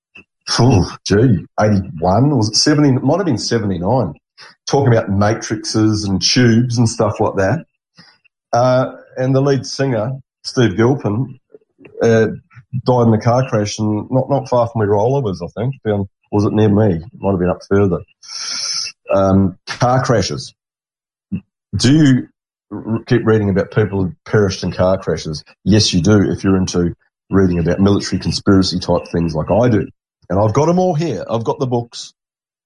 81, was it 70? It might have been 79. Talking about matrices and tubes and stuff like that. And the lead singer, Steve Gilpin, died in a car crash, and not far from where Ola was, I think. Was it near me? It might have been up further. Car crashes. Do you keep reading about people who perished in car crashes? Yes, you do, if you're into reading about military conspiracy type things like I do. And I've got them all here. I've got the books.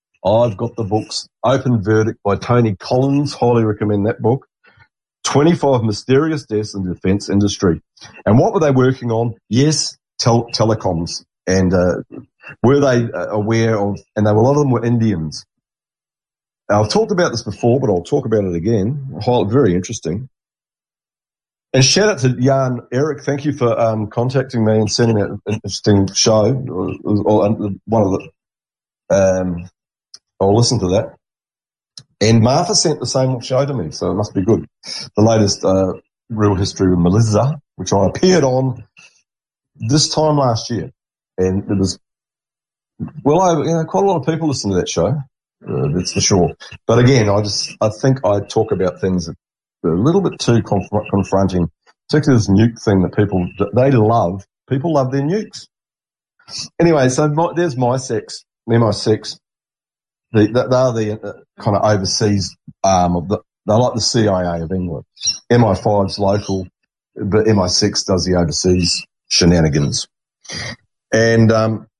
Open Verdict by Tony Collins. Highly recommend that book. 25 Mysterious Deaths in the Defence Industry. And what were they working on? Yes, telecoms. And were they aware of, and a lot of them were Indians. Now, I've talked about this before, but I'll talk about it again. Very interesting. And shout out to Jan Eric. Thank you for contacting me and sending out an interesting show. One of the, I'll listen to that. And Martha sent the same show to me, so it must be good. The latest Real History with Melissa, which I appeared on this time last year. And it was, quite a lot of people listen to that show. That's for sure. But again, I think I talk about things that are a little bit too confronting, particularly this nuke thing that people love. People love their nukes. Anyway, so there's MI6, MI6. They are the kind of overseas arm of they're like the CIA of England. MI5's local, but MI6 does the overseas shenanigans. And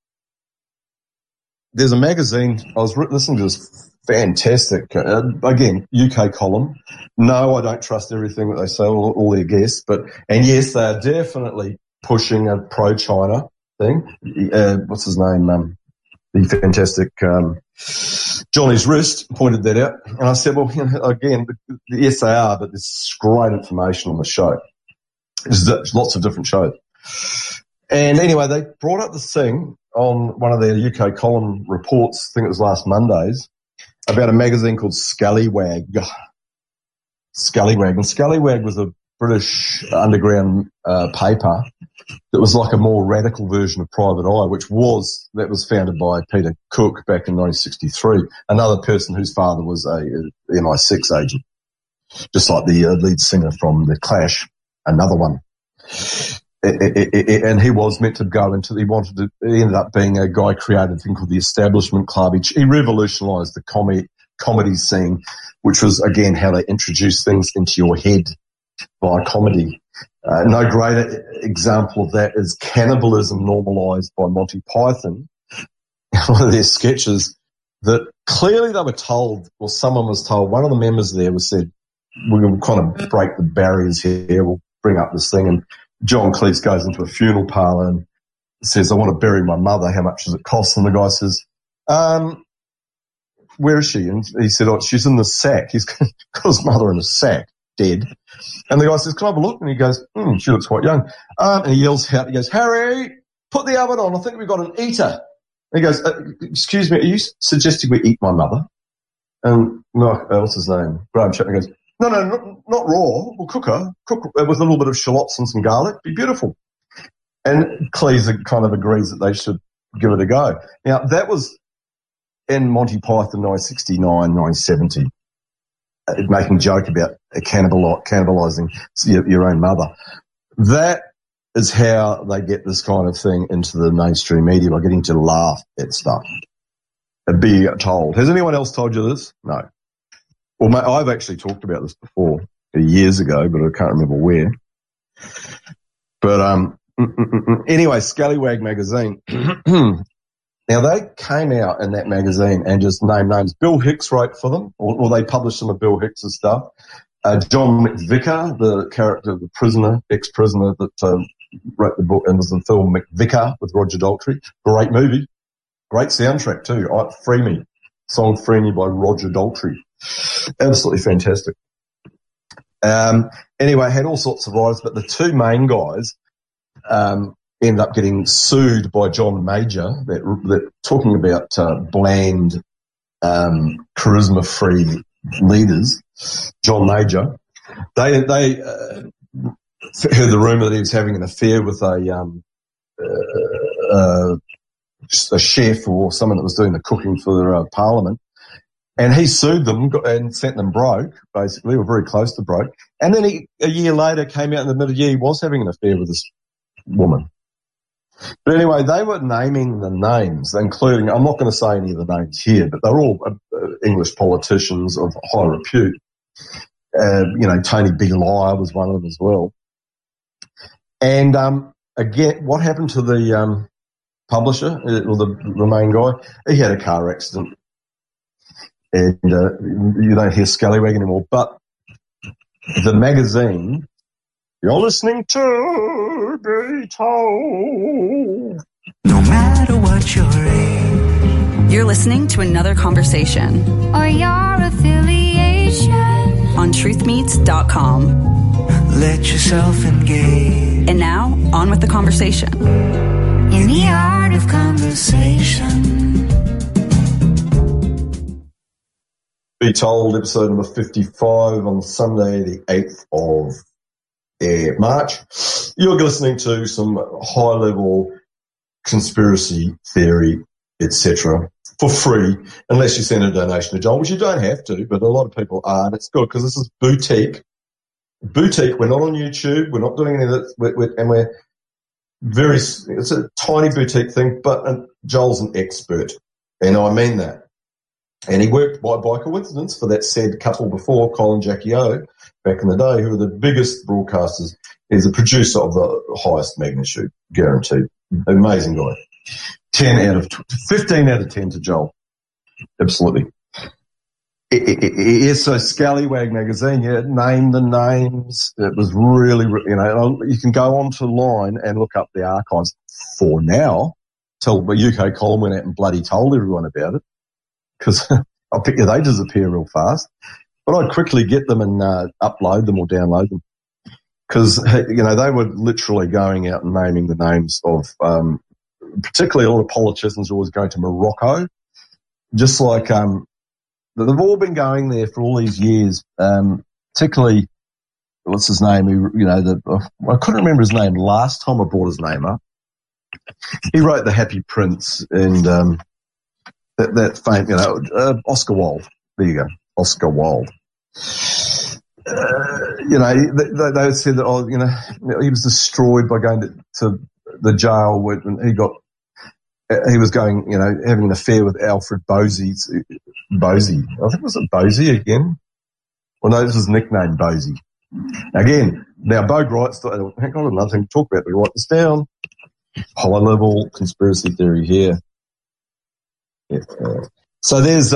there's a magazine, I was listening to this fantastic, again, UK column. No, I don't trust everything that they say, all their guests, and yes, they are definitely pushing a pro-China thing. What's his name? The fantastic Johnny's Wrist pointed that out. And I said, well, again, yes, they are, but there's great information on the show. There's lots of different shows. And anyway, they brought up this thing on one of their UK column reports, I think it was last Monday's, about a magazine called Scallywag. Scallywag. And Scallywag was a British underground paper that was like a more radical version of Private Eye, that was founded by Peter Cook back in 1963, another person whose father was a MI6 agent, just like the lead singer from The Clash, another one. And he was meant to go into, he ended up being a guy created a thing called the Establishment Club. He revolutionised the comedy scene, which was, again, how they introduce things into your head by comedy. No greater example of that is Cannibalism Normalised by Monty Python. One of their sketches that clearly they were told, or someone was told, one of the members there said, we're going to kind of break the barriers here, we'll bring up this thing. And John Cleese goes into a funeral parlour and says, I want to bury my mother, how much does it cost? And the guy says, where is she? And he said, oh, she's in the sack. He's got his mother in a sack, dead. And the guy says, can I have a look? And he goes, she looks quite young. And he yells out, he goes, Harry, put the oven on. I think we've got an eater. And he goes, excuse me, are you suggesting we eat my mother? And what's his name? Graham Chapman goes, No, not raw. We'll cook it with a little bit of shallots and some garlic. Be beautiful. And Cleese kind of agrees that they should give it a go. Now, that was in Monty Python 1969, 1970, making a joke about cannibalising your own mother. That is how they get this kind of thing into the mainstream media, by getting to laugh at stuff and be told. Has anyone else told you this? No. Well, mate, I've actually talked about this before, years ago, but I can't remember where. But anyway, Scallywag magazine. Now, they came out in that magazine and just named names. Bill Hicks wrote for them, or they published some of Bill Hicks's stuff. John McVicar, the character, the prisoner, ex-prisoner that wrote the book and was in the film McVicar with Roger Daltrey. Great movie. Great soundtrack too. Free Me. Song Free Me by Roger Daltrey. Absolutely fantastic. Anyway, had all sorts of writers, but the two main guys ended up getting sued by John Major, that talking about bland, charisma-free leaders. John Major, they heard the rumour that he was having an affair with a chef or someone that was doing the cooking for Parliament. And he sued them and sent them broke, basically, or very close to broke. And then a year later came out and admitted, he was having an affair with this woman. But anyway, they were naming the names, including, I'm not going to say any of the names here, but they're all English politicians of high repute. Tony B. Lyle was one of them as well. And again, what happened to the publisher, or the main guy? He had a car accident. And you don't hear Scallywag anymore. But the magazine, you're listening to Be Told. No matter what your age, You're listening to another conversation or your affiliation. on truthmeets.com. let yourself engage And now, on with the conversation. In the art of conversation. Be Told, episode number 55 on Sunday, the 8th of March. You're listening to some high-level conspiracy theory, etc., for free, unless you send a donation to Joel, which you don't have to, but a lot of people are, and it's good because this is boutique. Boutique. We're not on YouTube. We're not doing any of that, we're very. It's a tiny boutique thing, but Joel's an expert, and I mean that. And he worked by coincidence for that said couple before, Colin Jackie O, back in the day, who were the biggest broadcasters. He's a producer of the highest magnitude, guaranteed. Amazing guy. 15 out of 10 to Joel. Absolutely. Yes, so Scallywag magazine, named the names. It was really, you can go online and look up the archives for now, till the UK column went out and bloody told everyone about it. Because I bet you they disappear real fast. But I'd quickly get them and upload them or download them. Because, they were literally going out and naming the names of, particularly a lot of politicians who always going to Morocco. Just like, they've all been going there for all these years, particularly, what's his name? I couldn't remember his name last time I brought his name up. He wrote The Happy Prince and, that fame, Oscar Wilde. There you go, Oscar Wilde. They said that, he was destroyed by going to the jail when he was going, having an affair with Alfred Bosey. Bosey. I think it was Bosey again. Well, no, this is his nickname, Bosey. Again, now Bo writes, hang on, another thing to talk about, but write this down. High-level conspiracy theory here. Yeah. So there's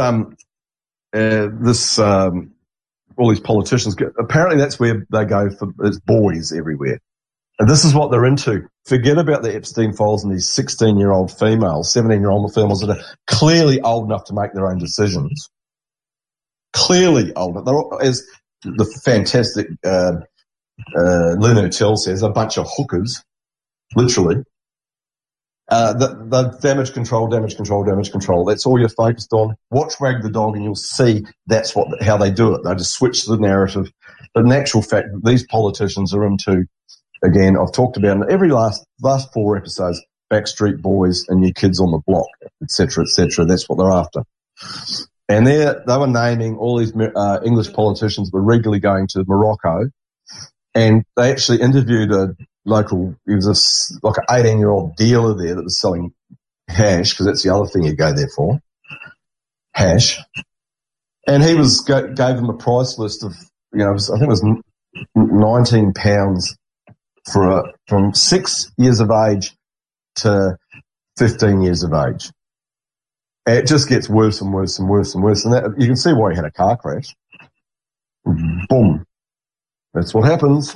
all these politicians. Apparently that's where they go for. It's boys everywhere. And this is what they're into. Forget about the Epstein files and these 16-year-old females, 17-year-old females that are clearly old enough to make their own decisions. Clearly old enough. They're, as the fantastic Lynn O'Tell says, a bunch of hookers, literally. The damage control. That's all you're focused on. Watch Wag the Dog and you'll see that's how they do it. They just switch the narrative. But in actual fact, these politicians are into, again, I've talked about in every last 4 episodes, Backstreet Boys and New Kids on the Block, etc., etc. That's what they're after. And they were naming all these English politicians were regularly going to Morocco, and they actually interviewed a local, he was like an 18-year-old dealer there that was selling hash, because that's the other thing you go there for, hash. And he gave them a price list of, I think it was £19 from 6 years of age to 15 years of age. It just gets worse and worse and worse and worse. And that, you can see why he had a car crash. Boom. That's what happens.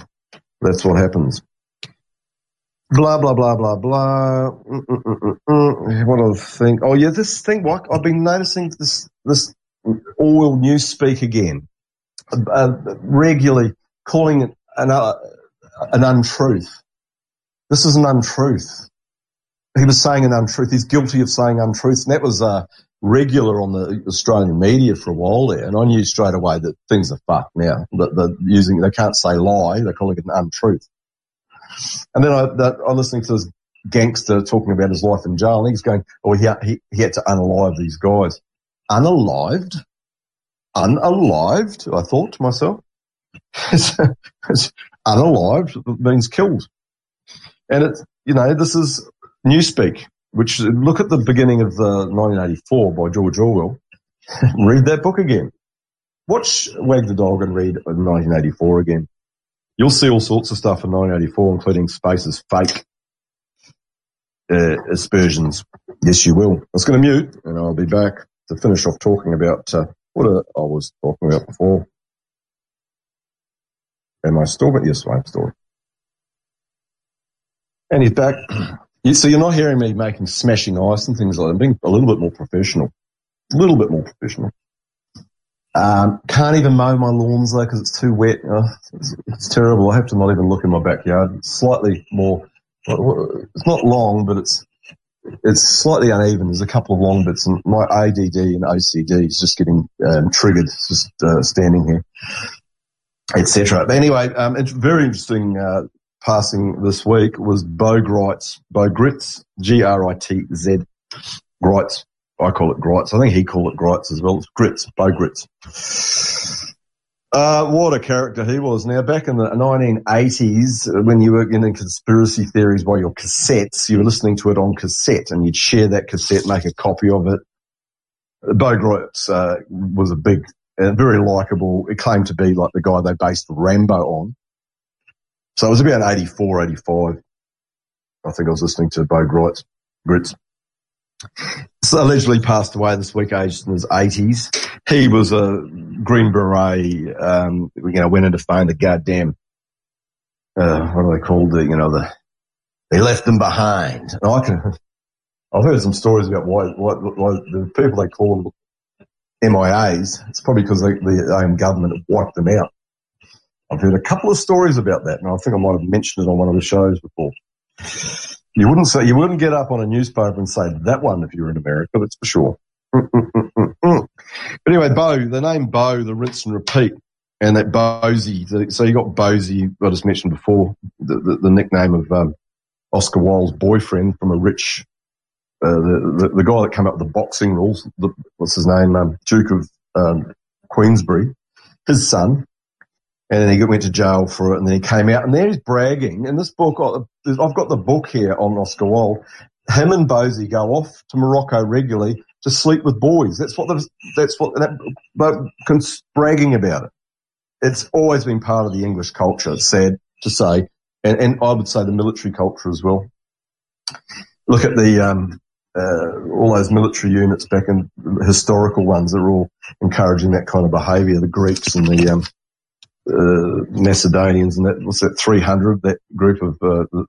Blah, blah, blah, blah, blah. What other thing? Oh, yeah, this thing, what? I've been noticing this Orwell Newspeak again, regularly calling it an untruth. This is an untruth. He was saying an untruth. He's guilty of saying untruths. And that was regular on the Australian media for a while there. And I knew straight away that things are fucked now. They can't say lie. They're calling it an untruth. And then I'm listening to this gangster talking about his life in jail. And he's going, he had to unalive these guys. Unalived? I thought to myself. It's unalived means killed. And it's, this is Newspeak, which, look at the beginning of 1984 by George Orwell. Read that book again. Watch Wag the Dog and read 1984 again. You'll see all sorts of stuff in 1984, including Space's fake aspersions. Yes, you will. I was going to mute, and I'll be back to finish off talking about what I was talking about before. Am I still? But yes, I'm still. And he's back. So you're not hearing me making smashing ice and things like that. I'm being a little bit more professional. Can't even mow my lawns though because it's too wet. It's terrible. I have to not even look in my backyard. It's slightly more. It's not long, but it's slightly uneven. There's a couple of long bits, and my ADD and OCD is just getting triggered. Just standing here, etc. Anyway, it's very interesting. Passing this week was Bo Gritz, Gritz, Gritz. I call it Gritz. I think he called it Gritz as well. It's Gritz, Bo Gritz. What a character he was. Now, back in the 1980s, when you were getting conspiracy theories by your cassettes, you were listening to it on cassette, and you'd share that cassette, make a copy of it. Bo Gritz was a big, very likeable. It claimed to be like the guy they based Rambo on. So it was about 84, 85. I think I was listening to Bo Gritz. So allegedly passed away this week, aged in his 80s. He was a Green Beret, went into phone the goddamn, what are they called? They left them behind. And I've heard some stories about why the people they call them MIAs, it's probably because the own government have wiped them out. I've heard a couple of stories about that, and I think I might have mentioned it on one of the shows before. You wouldn't get up on a newspaper and say that one if you were in America, that's for sure. But anyway, Bo, the name Bo, the rinse and repeat, and that Bozy. So you got Bozy, I just mentioned before, the nickname of Oscar Wilde's boyfriend from a rich, the guy that came up with the boxing rules. What's his name? Duke of Queensbury, his son. And then he went to jail for it, and then he came out, and there he's bragging. In this book, I've got the book here on Oscar Wilde. Him and Bozy go off to Morocco regularly to sleep with boys. That's bragging about it. It's always been part of the English culture, it's sad to say, and I would say the military culture as well. Look at the all those military units back in historical ones that are all encouraging that kind of behaviour. The Greeks and the Macedonians and that, what's that, 300, that group of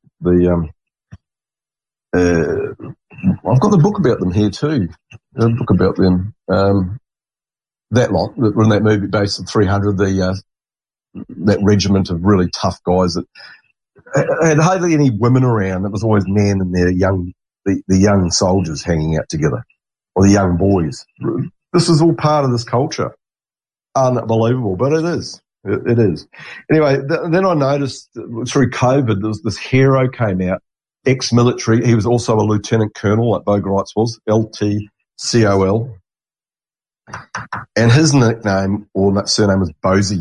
I've got the book about them here too. A book about them. That lot, in that movie based on 300, that regiment of really tough guys that had hardly any women around. It was always men and their young the young soldiers hanging out together, or the young boys. This is all part of this culture. Unbelievable, but it is. It is. Anyway, then I noticed through COVID, there was this hero came out, ex-military. He was also a lieutenant colonel, like Bo Gritz was, LTCOL. And his nickname or surname was Bozy.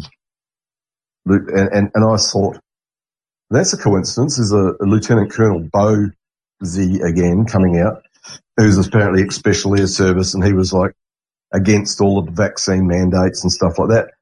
And I thought, that's a coincidence. There's a Lieutenant Colonel Bozy again coming out, who's apparently ex-Special Air Service, and he was like against all of the vaccine mandates and stuff like that.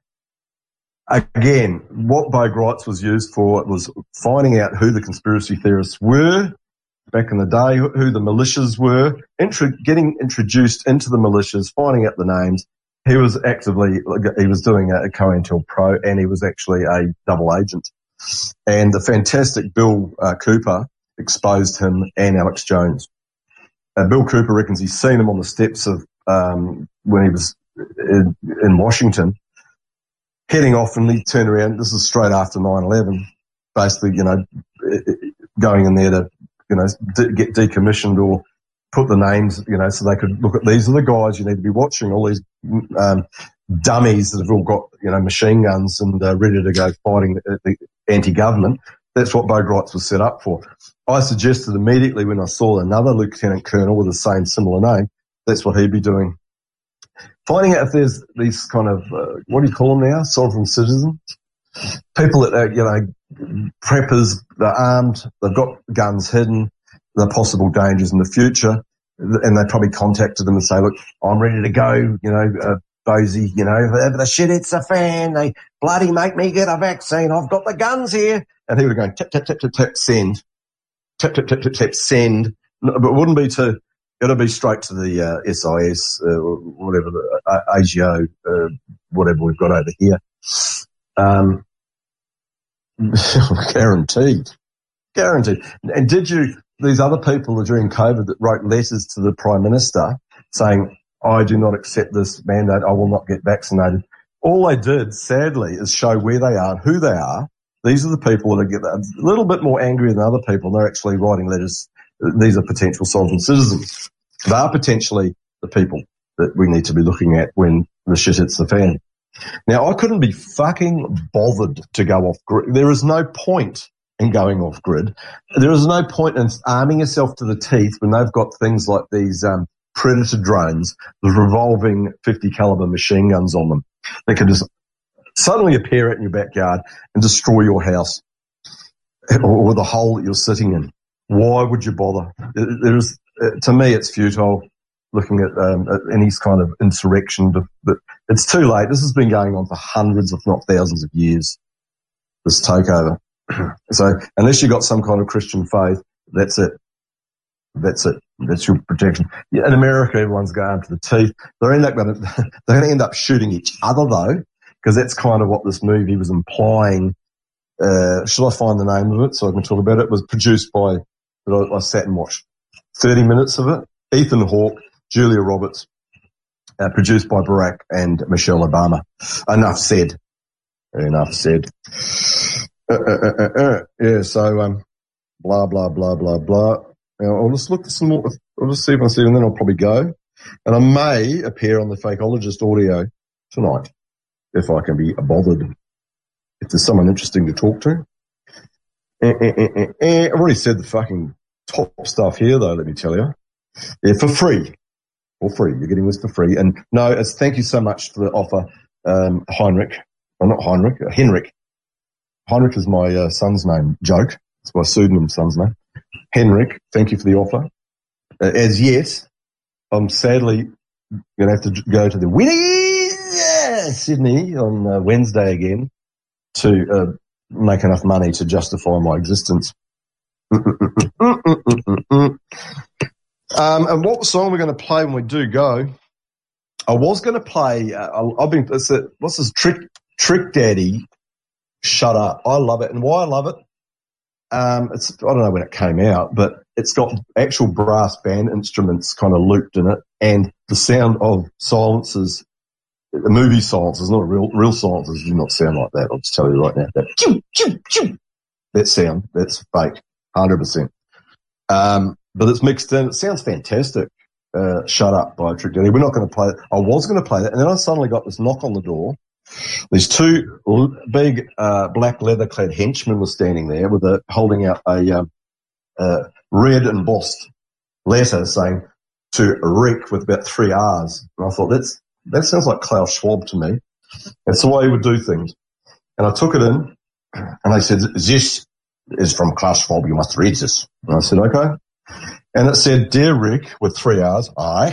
Again, what Bo Gritz was used for was finding out who the conspiracy theorists were back in the day, who the militias were, getting introduced into the militias, finding out the names. He was doing a COINTELPRO, and he was actually a double agent. And the fantastic Bill Cooper exposed him and Alex Jones. Bill Cooper reckons he's seen him on the steps of when he was in Washington, heading off, and he turned around. This is straight after 9/11, basically, going in there to, get decommissioned or put the names, so they could look at, these are the guys you need to be watching, all these dummies that have all got, machine guns and ready to go fighting the anti-government. That's what Bo Gritz was set up for. I suggested immediately when I saw another lieutenant colonel with the same similar name, that's what he'd be doing. Finding out if there's these kind of, what do you call them now? Sovereign citizens? People that are, preppers, they're armed, they've got guns hidden, the possible dangers in the future, and they probably contacted them and say, look, I'm ready to go, Bozy, if the shit hits the fan, they bloody make me get a vaccine, I've got the guns here. And he would have gone, tap, tap, tap, tap, tap, send. Tap, tap, tap, tap, tap, send. But it wouldn't be it'll be straight to the SIS, whatever, the ASIO, whatever we've got over here. Guaranteed. And these other people during COVID that wrote letters to the Prime Minister saying, I do not accept this mandate, I will not get vaccinated. All they did, sadly, is show where they are and who they are. These are the people that are a little bit more angry than other people. They're actually writing letters. These are potential sovereign citizens. They are potentially the people that we need to be looking at when the shit hits the fan. Now, I couldn't be fucking bothered to go off grid. There is no point in going off grid. There is no point in arming yourself to the teeth when they've got things like these Predator drones with revolving 50 caliber machine guns on them. They can just suddenly appear out in your backyard and destroy your house or the hole that you're sitting in. Why would you bother? To me, it's futile looking at any kind of insurrection. But it's too late. This has been going on for hundreds, if not thousands of years, this takeover. So unless you've got some kind of Christian faith, that's it. That's your protection. Yeah, in America, everyone's going to the teeth. They're going to end up shooting each other, though, because that's kind of what this movie was implying. Should I find the name of it so I can talk about it? It was produced by, I sat and watched 30 minutes of it. Ethan Hawke, Julia Roberts, produced by Barack and Michelle Obama. Enough said. Yeah, so, blah, blah, blah, blah, blah. Now, I'll just look at some more. I'll just see if I see it, and then I'll probably go. And I may appear on the Fakeologist audio tonight, if I can be bothered. If there's someone interesting to talk to. I've already said the fucking top stuff here, though, let me tell you. Yeah, for free. For free. You're getting this for free. And no, it's thank you so much for the offer, Heinrich. Well, not Heinrich, Henrik. Heinrich is my son's name. Joke. It's my pseudonym son's name. Henrik, thank you for the offer. As yet, I'm sadly going to have to go to the Winnies, Sydney, on Wednesday again to make enough money to justify my existence. And what song are we going to play when we do go? I was going to play, what's this, Trick Daddy, Shut Up. I love it. And why I love it, I don't know when it came out, but it's got actual brass band instruments kind of looped in it, and the sound of silences, the movie silences, not real silences, do not sound like that. I'll just tell you right now. That sound, that's fake, 100%. but it's mixed in. It sounds fantastic. Shut Up by Trick Daddy. We're not going to play it. I was going to play that, and then I suddenly got this knock on the door. These two big black leather-clad henchmen were standing there holding out a red embossed letter saying to Rick with about 3 R's. And I thought, that sounds like Klaus Schwab to me. That's the way he would do things. And I took it in, and they said, this is from Klaus Schwab. You must read this. And I said, okay. And it said, Dear Rick, with 3 R's,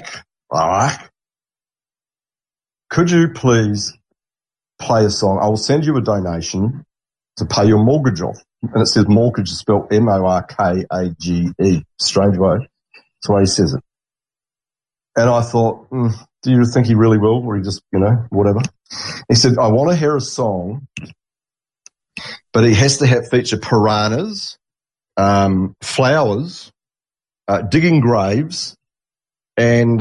could you please play a song? I will send you a donation to pay your mortgage off. And it says mortgage is spelled M-O-R-K-A-G-E. Strange way. That's the way he says it. And I thought, do you think he really will? Or he just, whatever. He said, I want to hear a song, but he has to feature piranhas, flowers, digging graves, and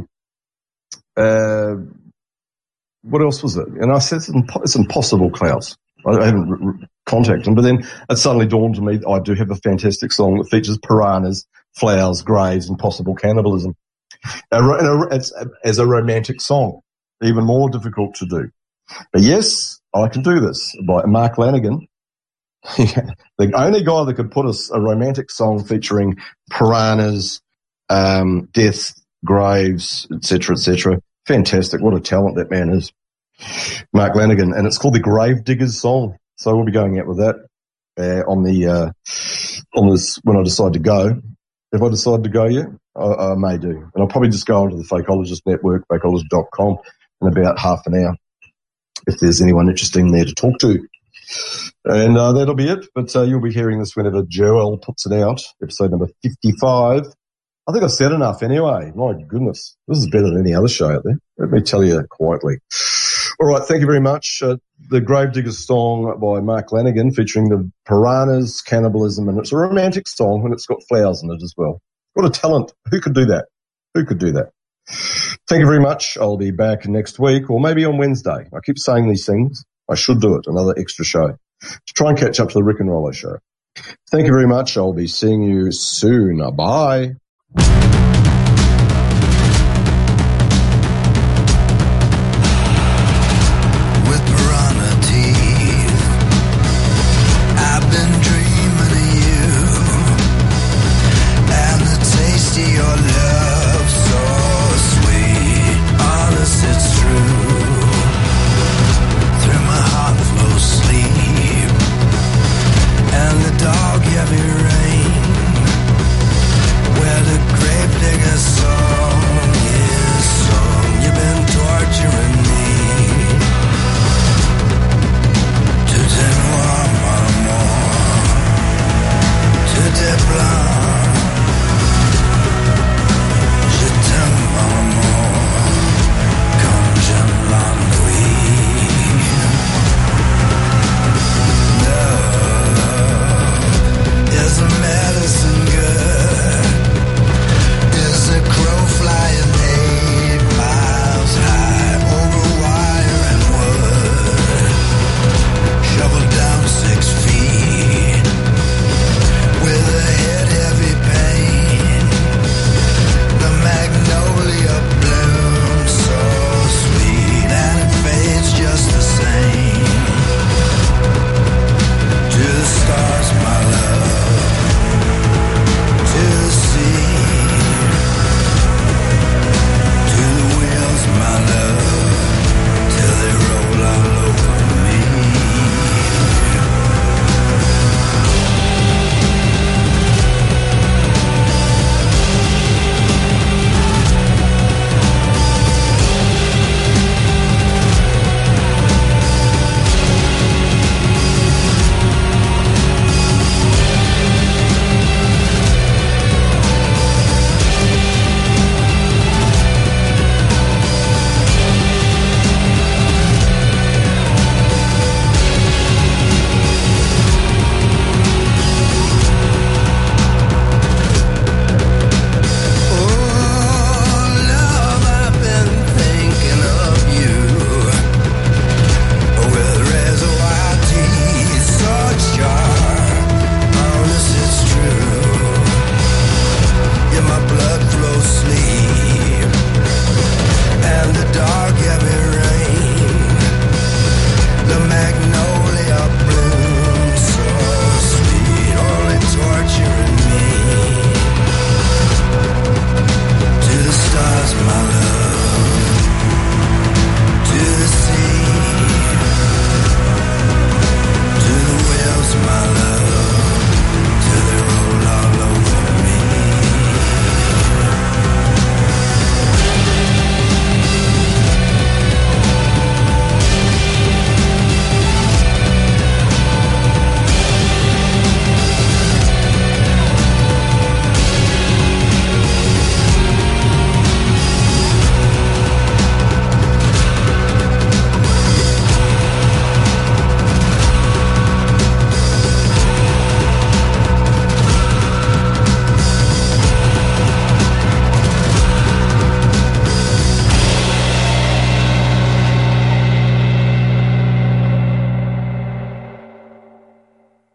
what else was it? And I said, it's impossible, Klaus. I haven't contacted him, but then it suddenly dawned on me, I do have a fantastic song that features piranhas, flowers, graves, and possible cannibalism. It's as a romantic song, even more difficult to do. But yes, I can do this by Mark Lanigan. The only guy that could put a romantic song featuring piranhas, death, graves, etc. Fantastic. What a talent that man is. Mark Lanigan. And it's called the Grave Diggers song. So we'll be going out with that on this when I decide to go. If I decide to go yet, I may do. And I'll probably just go onto the Fakeologist Network, fakeologist.com, in about half an hour, if there's anyone interesting there to talk to. And that'll be it. But you'll be hearing this whenever Joel puts it out, episode number 55. I think I've said enough anyway. My goodness. This is better than any other show out there. Let me tell you quietly. All right, thank you very much. The Gravediggers song by Mark Lanigan featuring the piranhas, cannibalism, and it's a romantic song and it's got flowers in it as well. What a talent. Who could do that? Thank you very much. I'll be back next week or maybe on Wednesday. I keep saying these things. I should do it, another extra show, to try and catch up to the Rick and Rollo show. Thank you very much. I'll be seeing you soon. Bye.